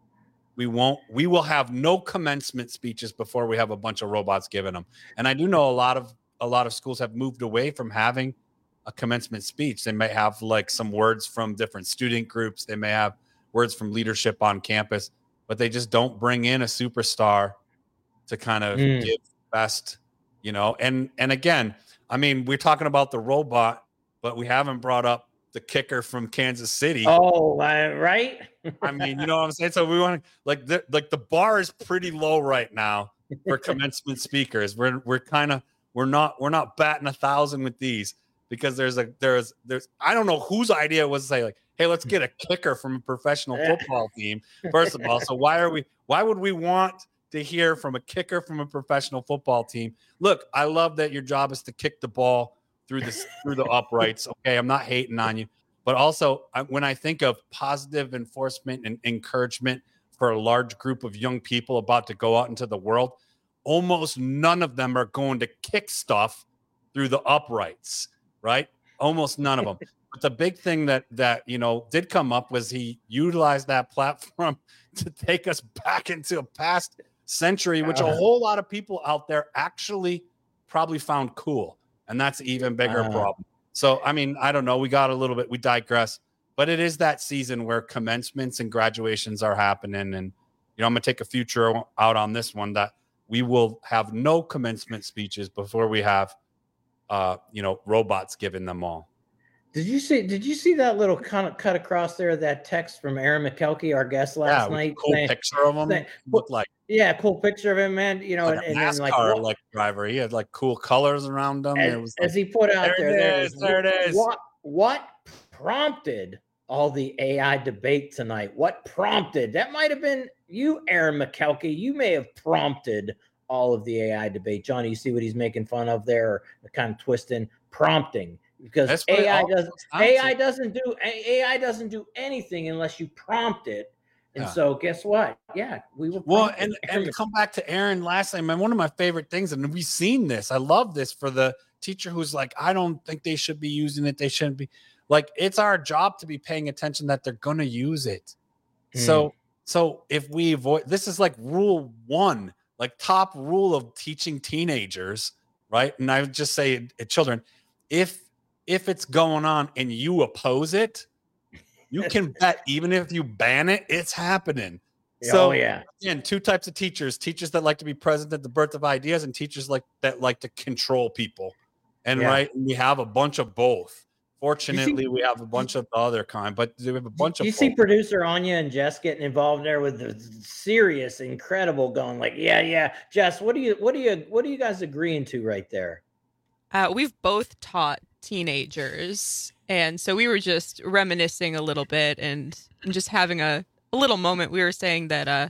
We won't, we will have no commencement speeches before we have a bunch of robots giving them. And I do know a lot of, a lot of schools have moved away from having a commencement speech. They may have like some words from different student groups. They may have words from leadership on campus, but they just don't bring in a superstar to kind of Mm. give best, you know, and, and again, I mean, we're talking about the robot, but we haven't brought up the kicker from Kansas City. Oh, uh, right. I mean, you know what I'm saying? So we want to like the like the bar is pretty low right now for commencement speakers. We're we're kind of we're not we're not batting a thousand with these because there's a there's there's I don't know whose idea it was to say like, hey, let's get a kicker from a professional football team. First of all, so why are we why would we want to hear from a kicker from a professional football team? Look, I love that your job is to kick the ball through the through the uprights. Okay, I'm not hating on you. But also, I, when I think of positive enforcement and encouragement for a large group of young people about to go out into the world, almost none of them are going to kick stuff through the uprights, right? Almost none of them. But the big thing that that you know did come up was he utilized that platform to take us back into a past century, which a whole lot of people out there actually probably found cool, and that's an even bigger Uh. problem. So, I mean, I don't know. We got a little bit, we digress, but it is that season where commencements and graduations are happening. And, you know, I'm going to take a future out on this one that we will have no commencement speeches before we have, uh, you know, robots giving them all. Did you see? Did you see that little kind of cut across there? That text from Aaron McKelkey, our guest last Yeah, with a night. cool saying- picture of him. saying- Looked like, yeah, cool picture of him, man. You know, like and, a and then like NASCAR what- like driver. He had like cool colors around him. as, It was as like, he put out there there, it there is, was, there it is. What what prompted all the A I debate tonight? What prompted? That might have been you, Aaron McKelkey. You may have prompted all of the A I debate. Johnny, you see what he's making fun of there, or kind of twisting, prompting. Because That's what it A I all doesn't comes down A I to. doesn't do A I doesn't do anything unless you prompt it. And Yeah. so guess what? Yeah, we were Well, prompted. and, Aaron and come back to Aaron last time, man, one of my favorite things, and we've seen this. I love this for the teacher who's like, I don't think they should be using it. They shouldn't be. Like, it's our job to be paying attention that they're going to use it. So, so if we avoid, this is like rule one, like top rule of teaching teenagers, right? And I would just say, uh, children, if if it's going on and you oppose it, you can bet even if you ban it, it's happening. So Oh, yeah. again, two types of teachers: teachers that like to be present at the birth of ideas, and teachers like that like to control people. And Yeah. right, we have a bunch of both. Fortunately, we have a bunch of the other kind, but we have a bunch of You both. see producer Anya and Jess getting involved there with the serious, incredible going like, yeah, yeah. Jess, what do you what do you what are you guys agreeing to right there? Uh, we've both taught teenagers, and so we were just reminiscing a little bit and, and just having a, a little moment. We were saying that, uh,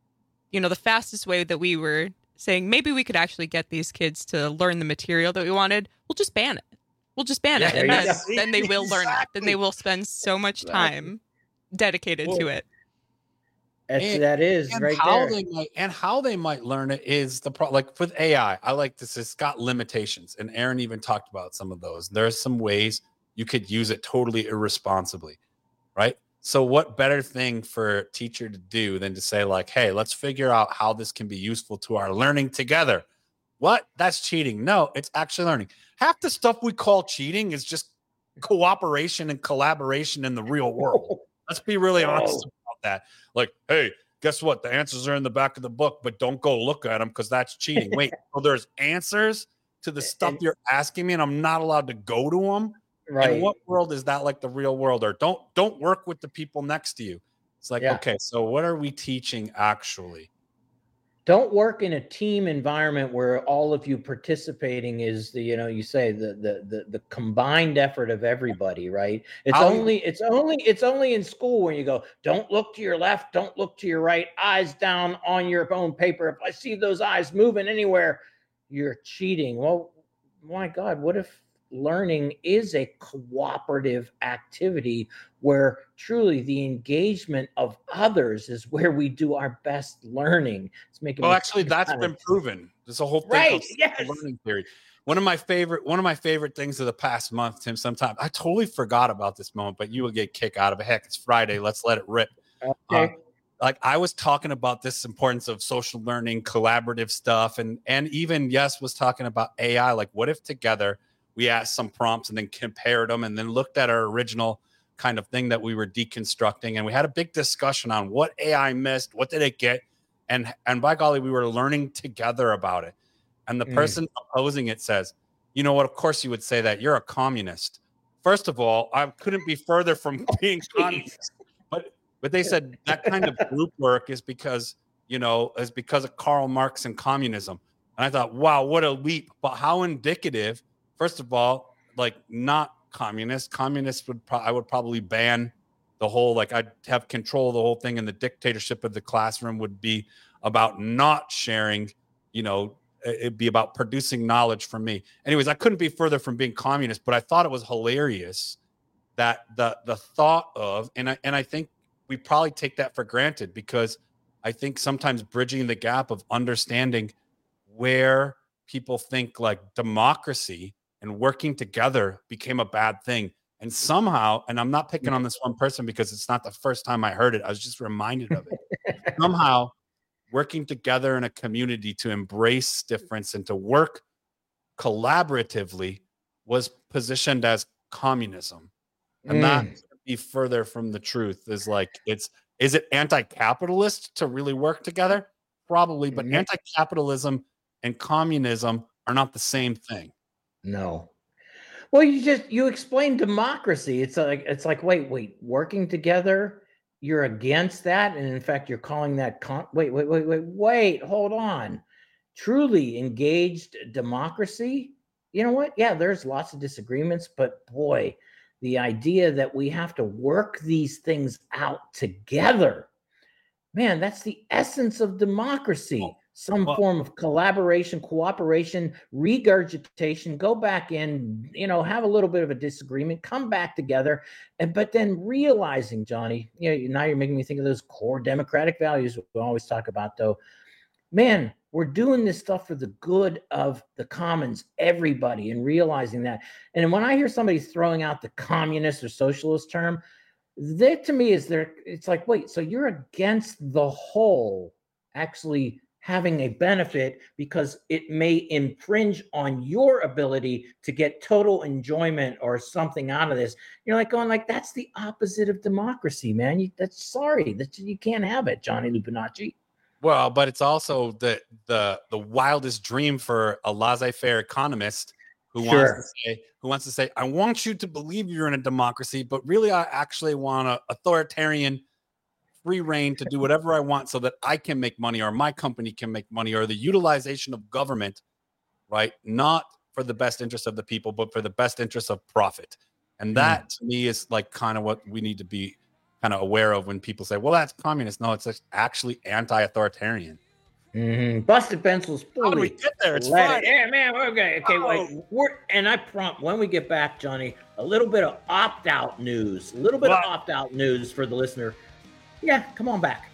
you know, the fastest way that we were saying maybe we could actually get these kids to learn the material that we wanted, we'll just ban it. We'll just ban it, Yeah, and there you then, go. then they will learn it. Then they will spend so much time dedicated to it. That's, And- that is and right how there. they might and how they might learn it is the pro like with A I. I like this, it's got limitations, and Aaron even talked about some of those. There's some ways you could use it totally irresponsibly, right? So what better thing for a teacher to do than to say, like, hey, let's figure out how this can be useful to our learning together. What? That's cheating. No, it's actually learning. Half the stuff we call cheating is just cooperation and collaboration in the real world. Let's be really honest about that. Like, hey, guess what? The answers are in the back of the book, but don't go look at them because that's cheating. Wait, so there's answers to the stuff and, you're asking me, and I'm not allowed to go to them? Right. In what world is that like the real world? Or don't don't work with the people next to you. It's like, yeah. okay, so what are we teaching actually? Don't work in a team environment where all of you participating is the, you know, you say the the the, the combined effort of everybody, right? It's I'll, only it's only it's only in school when you go, don't look to your left, don't look to your right, eyes down on your own paper. If I see those eyes moving anywhere, you're cheating. Well, my God, what if learning is a cooperative activity where truly the engagement of others is where we do our best learning? It's making well, actually, that's been proven. There's a whole thing right, called yes. learning theory. One of my favorite, one of my favorite things of the past month, Tim. Sometimes I totally forgot about this moment, but you will get a kick out of it. Heck, it's Friday. Let's let it rip. Okay. Uh, like I was talking about this importance of social learning, collaborative stuff, and and even Yes was talking about A I. Like, what if together we asked some prompts and then compared them and then looked at our original kind of thing that we were deconstructing. And we had a big discussion on what A I missed, what did it get? And, and by golly, we were learning together about it. And the mm. person opposing it says, you know what, of course you would say that. You're a communist. First of all, I couldn't be further from being communist. But, but they said that kind of group work is because, you know, is because of Karl Marx and communism. And I thought, wow, what a leap. But how indicative. First of all, like not communist. Communists would pro- I would probably ban the whole, like I'd have control of the whole thing, and the dictatorship of the classroom would be about not sharing, you know, it'd be about producing knowledge from me. Anyways, I couldn't be further from being communist, but I thought it was hilarious that the the thought of, and I and I think we probably take that for granted, because I think sometimes bridging the gap of understanding where people think like democracy and working together became a bad thing. And somehow, and I'm not picking on this one person because it's not the first time I heard it, I was just reminded of it. Somehow, working together in a community to embrace difference and to work collaboratively was positioned as communism. And mm. that could be further from the truth. Is like, it's, is it anti-capitalist to really work together? Probably, but mm. anti-capitalism and communism are not the same thing. No. Well, you just you explained democracy. It's like it's like wait, wait, working together, you're against that, and in fact, you're calling that con- wait, wait, wait, wait, wait, hold on. Truly engaged democracy. You know what? Yeah, there's lots of disagreements, but boy, the idea that we have to work these things out together, man, that's the essence of democracy. Some well, form of collaboration, cooperation, regurgitation, go back in, you know, have a little bit of a disagreement, come back together. And but then realizing, Johnny, you know, now you're making me think of those core democratic values we always talk about, though. Man, we're doing this stuff for the good of the commons, everybody, and realizing that. And when I hear somebody throwing out the communist or socialist term, that to me is there, it's like, wait, so you're against the whole actually having a benefit because it may infringe on your ability to get total enjoyment or something out of this. You're like going like, that's the opposite of democracy, man. You, that's sorry that you can't have it, Johnny Lupinacci. Well, but it's also the the the wildest dream for a laissez-faire economist who sure. wants to say who wants to say, I want you to believe you're in a democracy, but really I actually want an authoritarian free reign to do whatever I want so that I can make money or my company can make money, or the utilization of government, right? Not for the best interest of the people, but for the best interest of profit. And that mm. to me is like kind of what we need to be kind of aware of when people say, well, that's communist. No, it's actually anti-authoritarian. Mm-hmm. Busted Pencils. How do we get there? It's fine. Yeah, man. Okay. Okay. Oh. Wait. We're, and I prompt when we get back, Johnny, a little bit of opt-out news, a little bit what? of opt-out news for the listener. Yeah, come on back.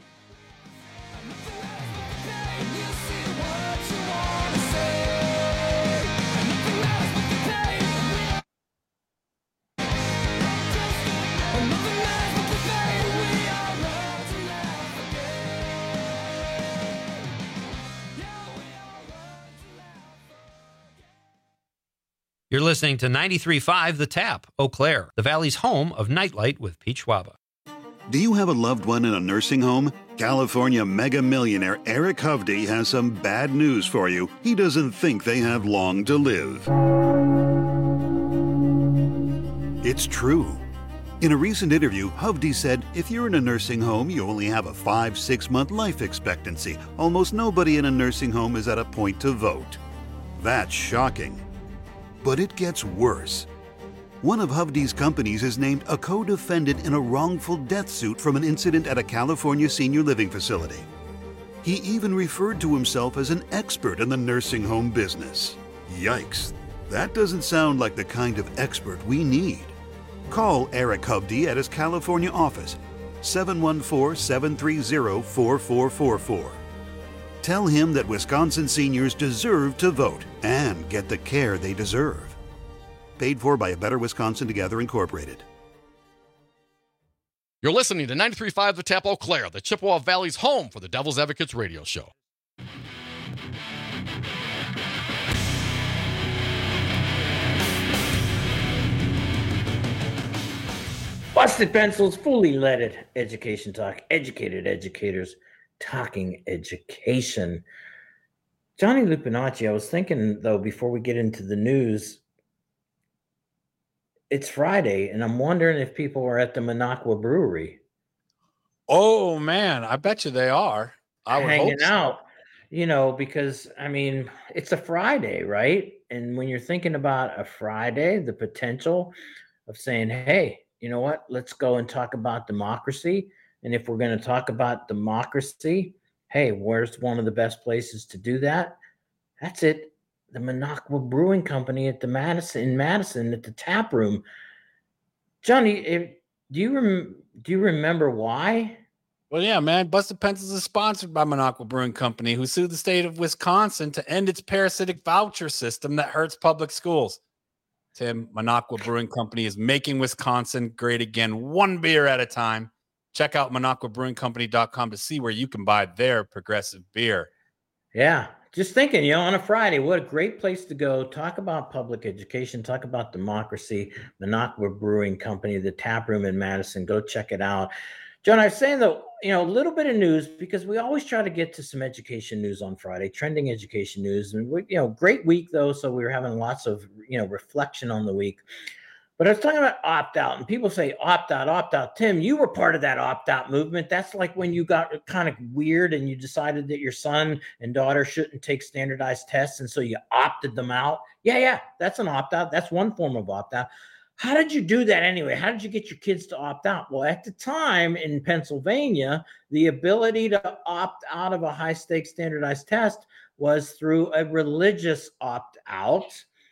You're listening to ninety-three point five The Tap, Eau Claire, the Valley's home of Nightlight with Pete Schwaba. Do you have a loved one in a nursing home? California mega millionaire Eric Hovde has some bad news for you. He doesn't think they have long to live. It's true. In a recent interview, Hovde said, if you're in a nursing home, you only have a five, six month life expectancy. Almost nobody in a nursing home is at a point to vote. That's shocking. But it gets worse. One of Hovde's companies is named a co-defendant in a wrongful death suit from an incident at a California senior living facility. He even referred to himself as an expert in the nursing home business. Yikes, that doesn't sound like the kind of expert we need. Call Eric Hovde at his California office, seven one four, seven three zero, four four four four. Tell him that Wisconsin seniors deserve to vote and get the care they deserve. Paid for by A Better Wisconsin Together, Incorporated. You're listening to ninety-three point five The Tap, Eau Claire, the Chippewa Valley's home for the Devil's Advocates radio show. Busted Pencils, fully leaded education talk, educated educators talking education. Johnny Lupinacci, I was thinking, though, before we get into the news, it's Friday, and I'm wondering if people are at the Minocqua Brewery. Oh, man, I bet you they are. I would hanging hope so. out, you know, because, I mean, it's a Friday, right? And when you're thinking about a Friday, the potential of saying, hey, you know what, let's go and talk about democracy. And if we're going to talk about democracy, hey, where's one of the best places to do that? That's it. The Minocqua Brewing Company at the Madison in Madison at the tap room. Johnny, if, do you rem, do you remember why? Well, yeah, man. Busted Pencils is sponsored by Minocqua Brewing Company, who sued the state of Wisconsin to end its parasitic voucher system that hurts public schools. Tim, Minocqua Brewing Company is making Wisconsin great again, one beer at a time. Check out Minocqua Brewing Company dot com to see where you can buy their progressive beer. Yeah. Just thinking, you know, on a Friday, what a great place to go. Talk about public education, talk about democracy. Minocqua Brewing Company, the tap room in Madison. Go check it out. John, I was saying, though, you know, a little bit of news, because we always try to get to some education news on Friday, trending education news. And, we, you know, great week, though, so we were having lots of, you know, reflection on the week. But I was talking about opt-out, and people say opt-out, opt-out. Tim, you were part of that opt-out movement. That's like when you got kind of weird and you decided that your son and daughter shouldn't take standardized tests, and so you opted them out. Yeah, yeah, that's an opt-out. That's one form of opt-out. How did you do that anyway? How did you get your kids to opt out? Well, at the time in Pennsylvania, the ability to opt out of a high-stakes standardized test was through a religious opt-out.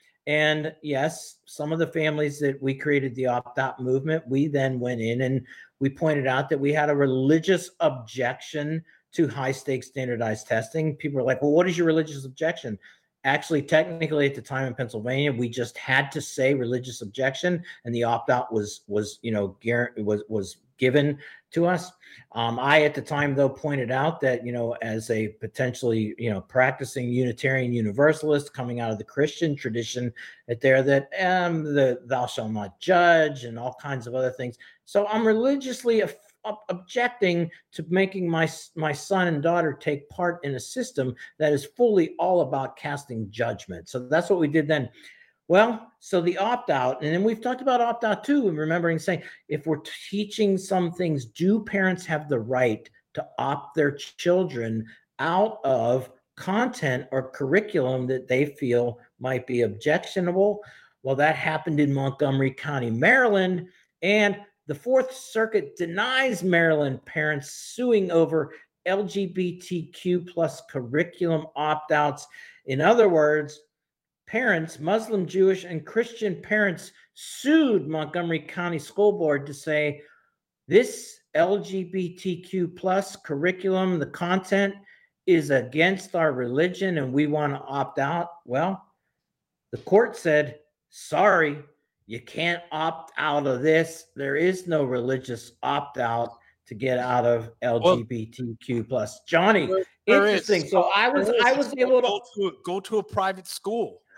And yes, some of the families that we created the opt-out movement, we then went in and we pointed out that we had a religious objection to high-stakes standardized testing. People were like, well, what is your religious objection? Actually, technically, at the time in Pennsylvania, we just had to say religious objection, and the opt-out was was you know was was given to us. Um, I, at the time, though, pointed out that, you know, as a potentially, you know, practicing Unitarian Universalist coming out of the Christian tradition, that there that um, the thou shalt not judge and all kinds of other things. So I'm religiously a objecting to making my my son and daughter take part in a system that is fully all about casting judgment. So that's what we did then. Well, so the opt-out, and then we've talked about opt-out too, and remembering saying, if we're teaching some things, do parents have the right to opt their children out of content or curriculum that they feel might be objectionable? Well, that happened in Montgomery County, Maryland, and the Fourth Circuit denies Maryland parents suing over L G B T Q plus curriculum opt-outs. In other words, parents, Muslim, Jewish, and Christian parents sued Montgomery County School Board to say this L G B T Q plus curriculum, the content is against our religion and we want to opt out. Well, the court said, sorry, you can't opt out of this. There is no religious opt-out to get out of L G B T Q plus. Johnny, there, there interesting. is. So I was I was able to go to go to a private school.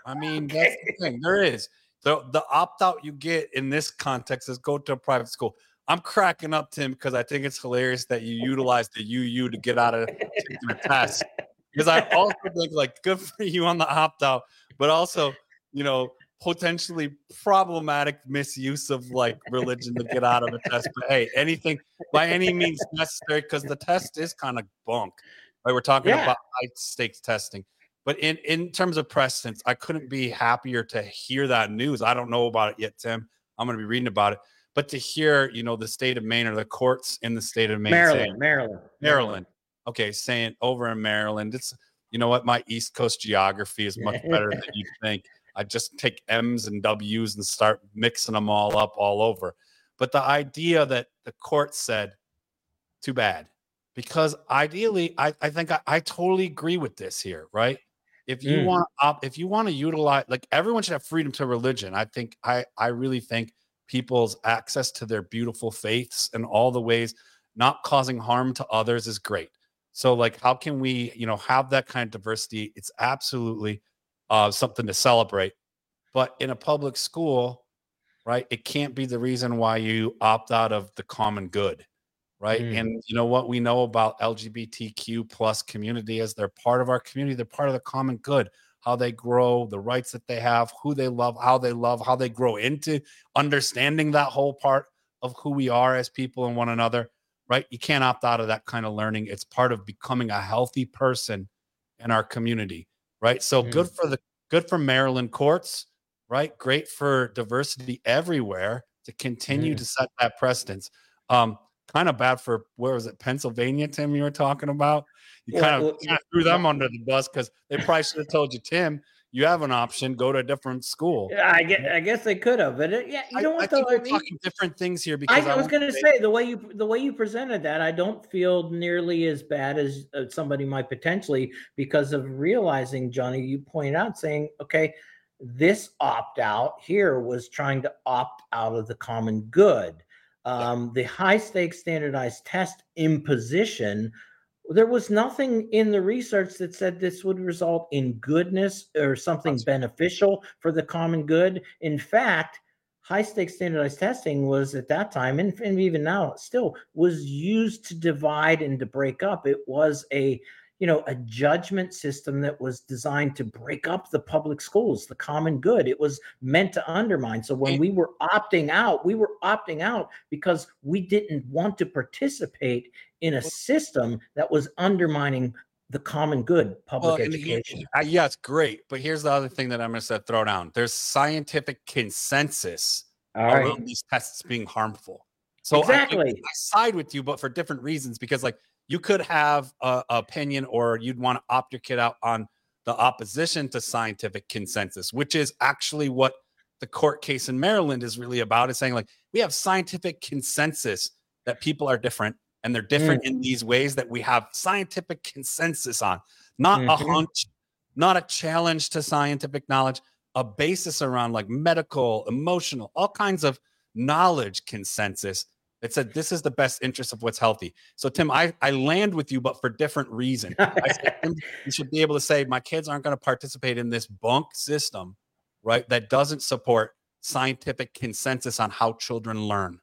I mean, that's the thing. There is. The, the opt-out you get in this context is go to a private school. I'm cracking up, Tim, because I think it's hilarious that you utilize the U U to get out of taking a test. Because I also think, like, good for you on the opt-out, but also, you know, potentially problematic misuse of, like, religion to get out of a test. But, hey, anything by any means necessary, because the test is kind of bunk. Right? We're talking Yeah. about high-stakes testing. But in, in terms of precedents, I couldn't be happier to hear that news. I don't know about it yet, Tim. I'm going to be reading about it. But to hear, you know, the state of Maine or the courts in the state of Maine. Maryland, saying, Maryland. Maryland. Okay, saying over in Maryland, it's, you know what, my East Coast geography is much better than you think. I just take M's and W's and start mixing them all up all over. But the idea that the court said, too bad. Because ideally, I, I think I, I totally agree with this here, right? If you Mm. want up, if you want to utilize, like, everyone should have freedom to religion. I think I I really think people's access to their beautiful faiths and all the ways not causing harm to others is great. So, like, how can we, you know, have that kind of diversity? It's absolutely uh, something to celebrate. But in a public school, right, it can't be the reason why you opt out of the common good. Right. Mm. And you know what we know about L G B T Q plus community is they're part of our community. They're part of the common good, how they grow, the rights that they have, who they love, how they love, how they grow into understanding that whole part of who we are as people and one another. Right. You can't opt out of that kind of learning. It's part of becoming a healthy person in our community. Right. So Mm. good for the good for Maryland courts. Right. Great for diversity everywhere to continue Mm. to set that precedence. Um, Kind of bad for, where was it, Pennsylvania, Tim, you were talking about? You Yeah, kind of, well, kind of threw them under the bus because they probably should have told you, Tim, you have an option, go to a different school. Yeah, I guess, I guess they could have, but it, yeah, you I, know I what think though? we're I mean, talking different things here because I, I was want going to say the way you the way you presented that, I don't feel nearly as bad as uh, somebody might potentially, because of realizing, Johnny, you point out saying, okay, this opt out here was trying to opt out of the common good. Um, the high stakes standardized test imposition, there was nothing in the research that said this would result in goodness or something beneficial for the common good. In fact, high stakes standardized testing was at that time, and, and even now still, was used to divide and to break up. It was a you know, a judgment system that was designed to break up the public schools, the common good. It was meant to undermine. So when we were opting out, we were opting out because we didn't want to participate in a system that was undermining the common good, public Well, and education. he- uh, yes, great. But here's the other thing that I'm going to throw down. There's scientific consensus All right. around these tests being harmful. So I, Exactly. I side with you, but for different reasons, because like you could have a, a opinion or you'd want to opt your kid out on the opposition to scientific consensus, which is actually what the court case in Maryland is really about, is saying like, we have scientific consensus that people are different and they're different Mm. in these ways that we have scientific consensus on, not a Mhm. hunch, not a challenge to scientific knowledge, a basis around like medical, emotional, all kinds of knowledge consensus that said this is the best interest of what's healthy. So Tim, I, I land with you, but for different reasons. I said, Tim, you should be able to say my kids aren't going to participate in this bunk system, right? That doesn't support scientific consensus on how children learn.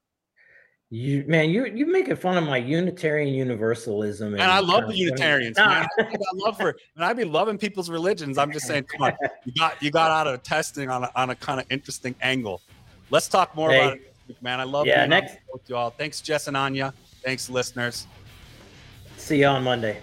You man, you you making fun of my Unitarian Universalism, And I love kind the of- Unitarians, Nah. man. I, think I love for, and I be loving people's religions. I'm just saying, come on, you got you got out of testing on a, on a kind of interesting angle. Let's talk more Hey. about it, next week, man. I love Yeah, being on next- with you all. Thanks, Jess and Anya. Thanks, listeners. See you on Monday.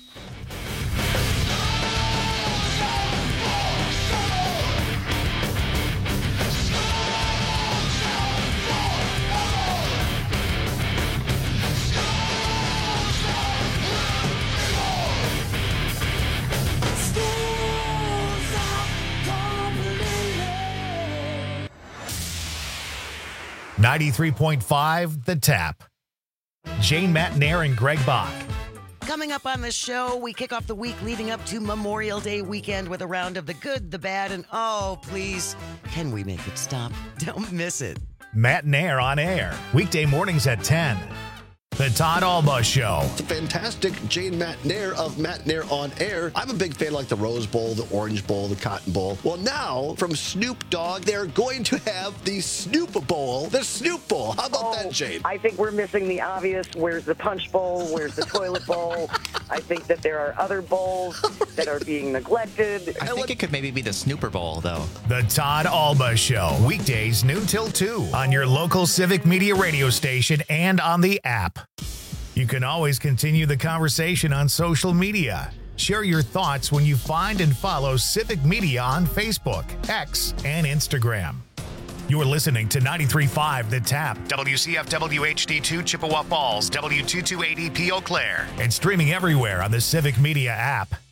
ninety-three point five The Tap. Jane Matt Nair and Greg Bach. Coming up on the show, we kick off the week leading up to Memorial Day weekend with a round of the good, the bad, and oh, please, can we make it stop? Don't miss it. Matt Nair on air. Weekday mornings at ten. The Todd Alba Show. The fantastic Jane Matt Nair of Matt Nair on Air. I'm a big fan of like the Rose Bowl, the Orange Bowl, the Cotton Bowl. Well, now from Snoop Dogg, they're going to have the Snoop Bowl, the Snoop Bowl. How about oh, that, Jane? I think we're missing the obvious. Where's the Punch Bowl? Where's the Toilet Bowl? I think that there are other bowls that are being neglected. I think it could maybe be the Snooper Bowl, though. The Todd Alba Show. Weekdays noon till two on your local Civic Media radio station and on the app. You can always continue the conversation on social media. Share your thoughts when you find and follow Civic Media on Facebook, X, and Instagram. You're listening to ninety-three point five The Tap, W C F W H D two Chippewa Falls, W two two eight E P Eau Claire, and streaming everywhere on the Civic Media app.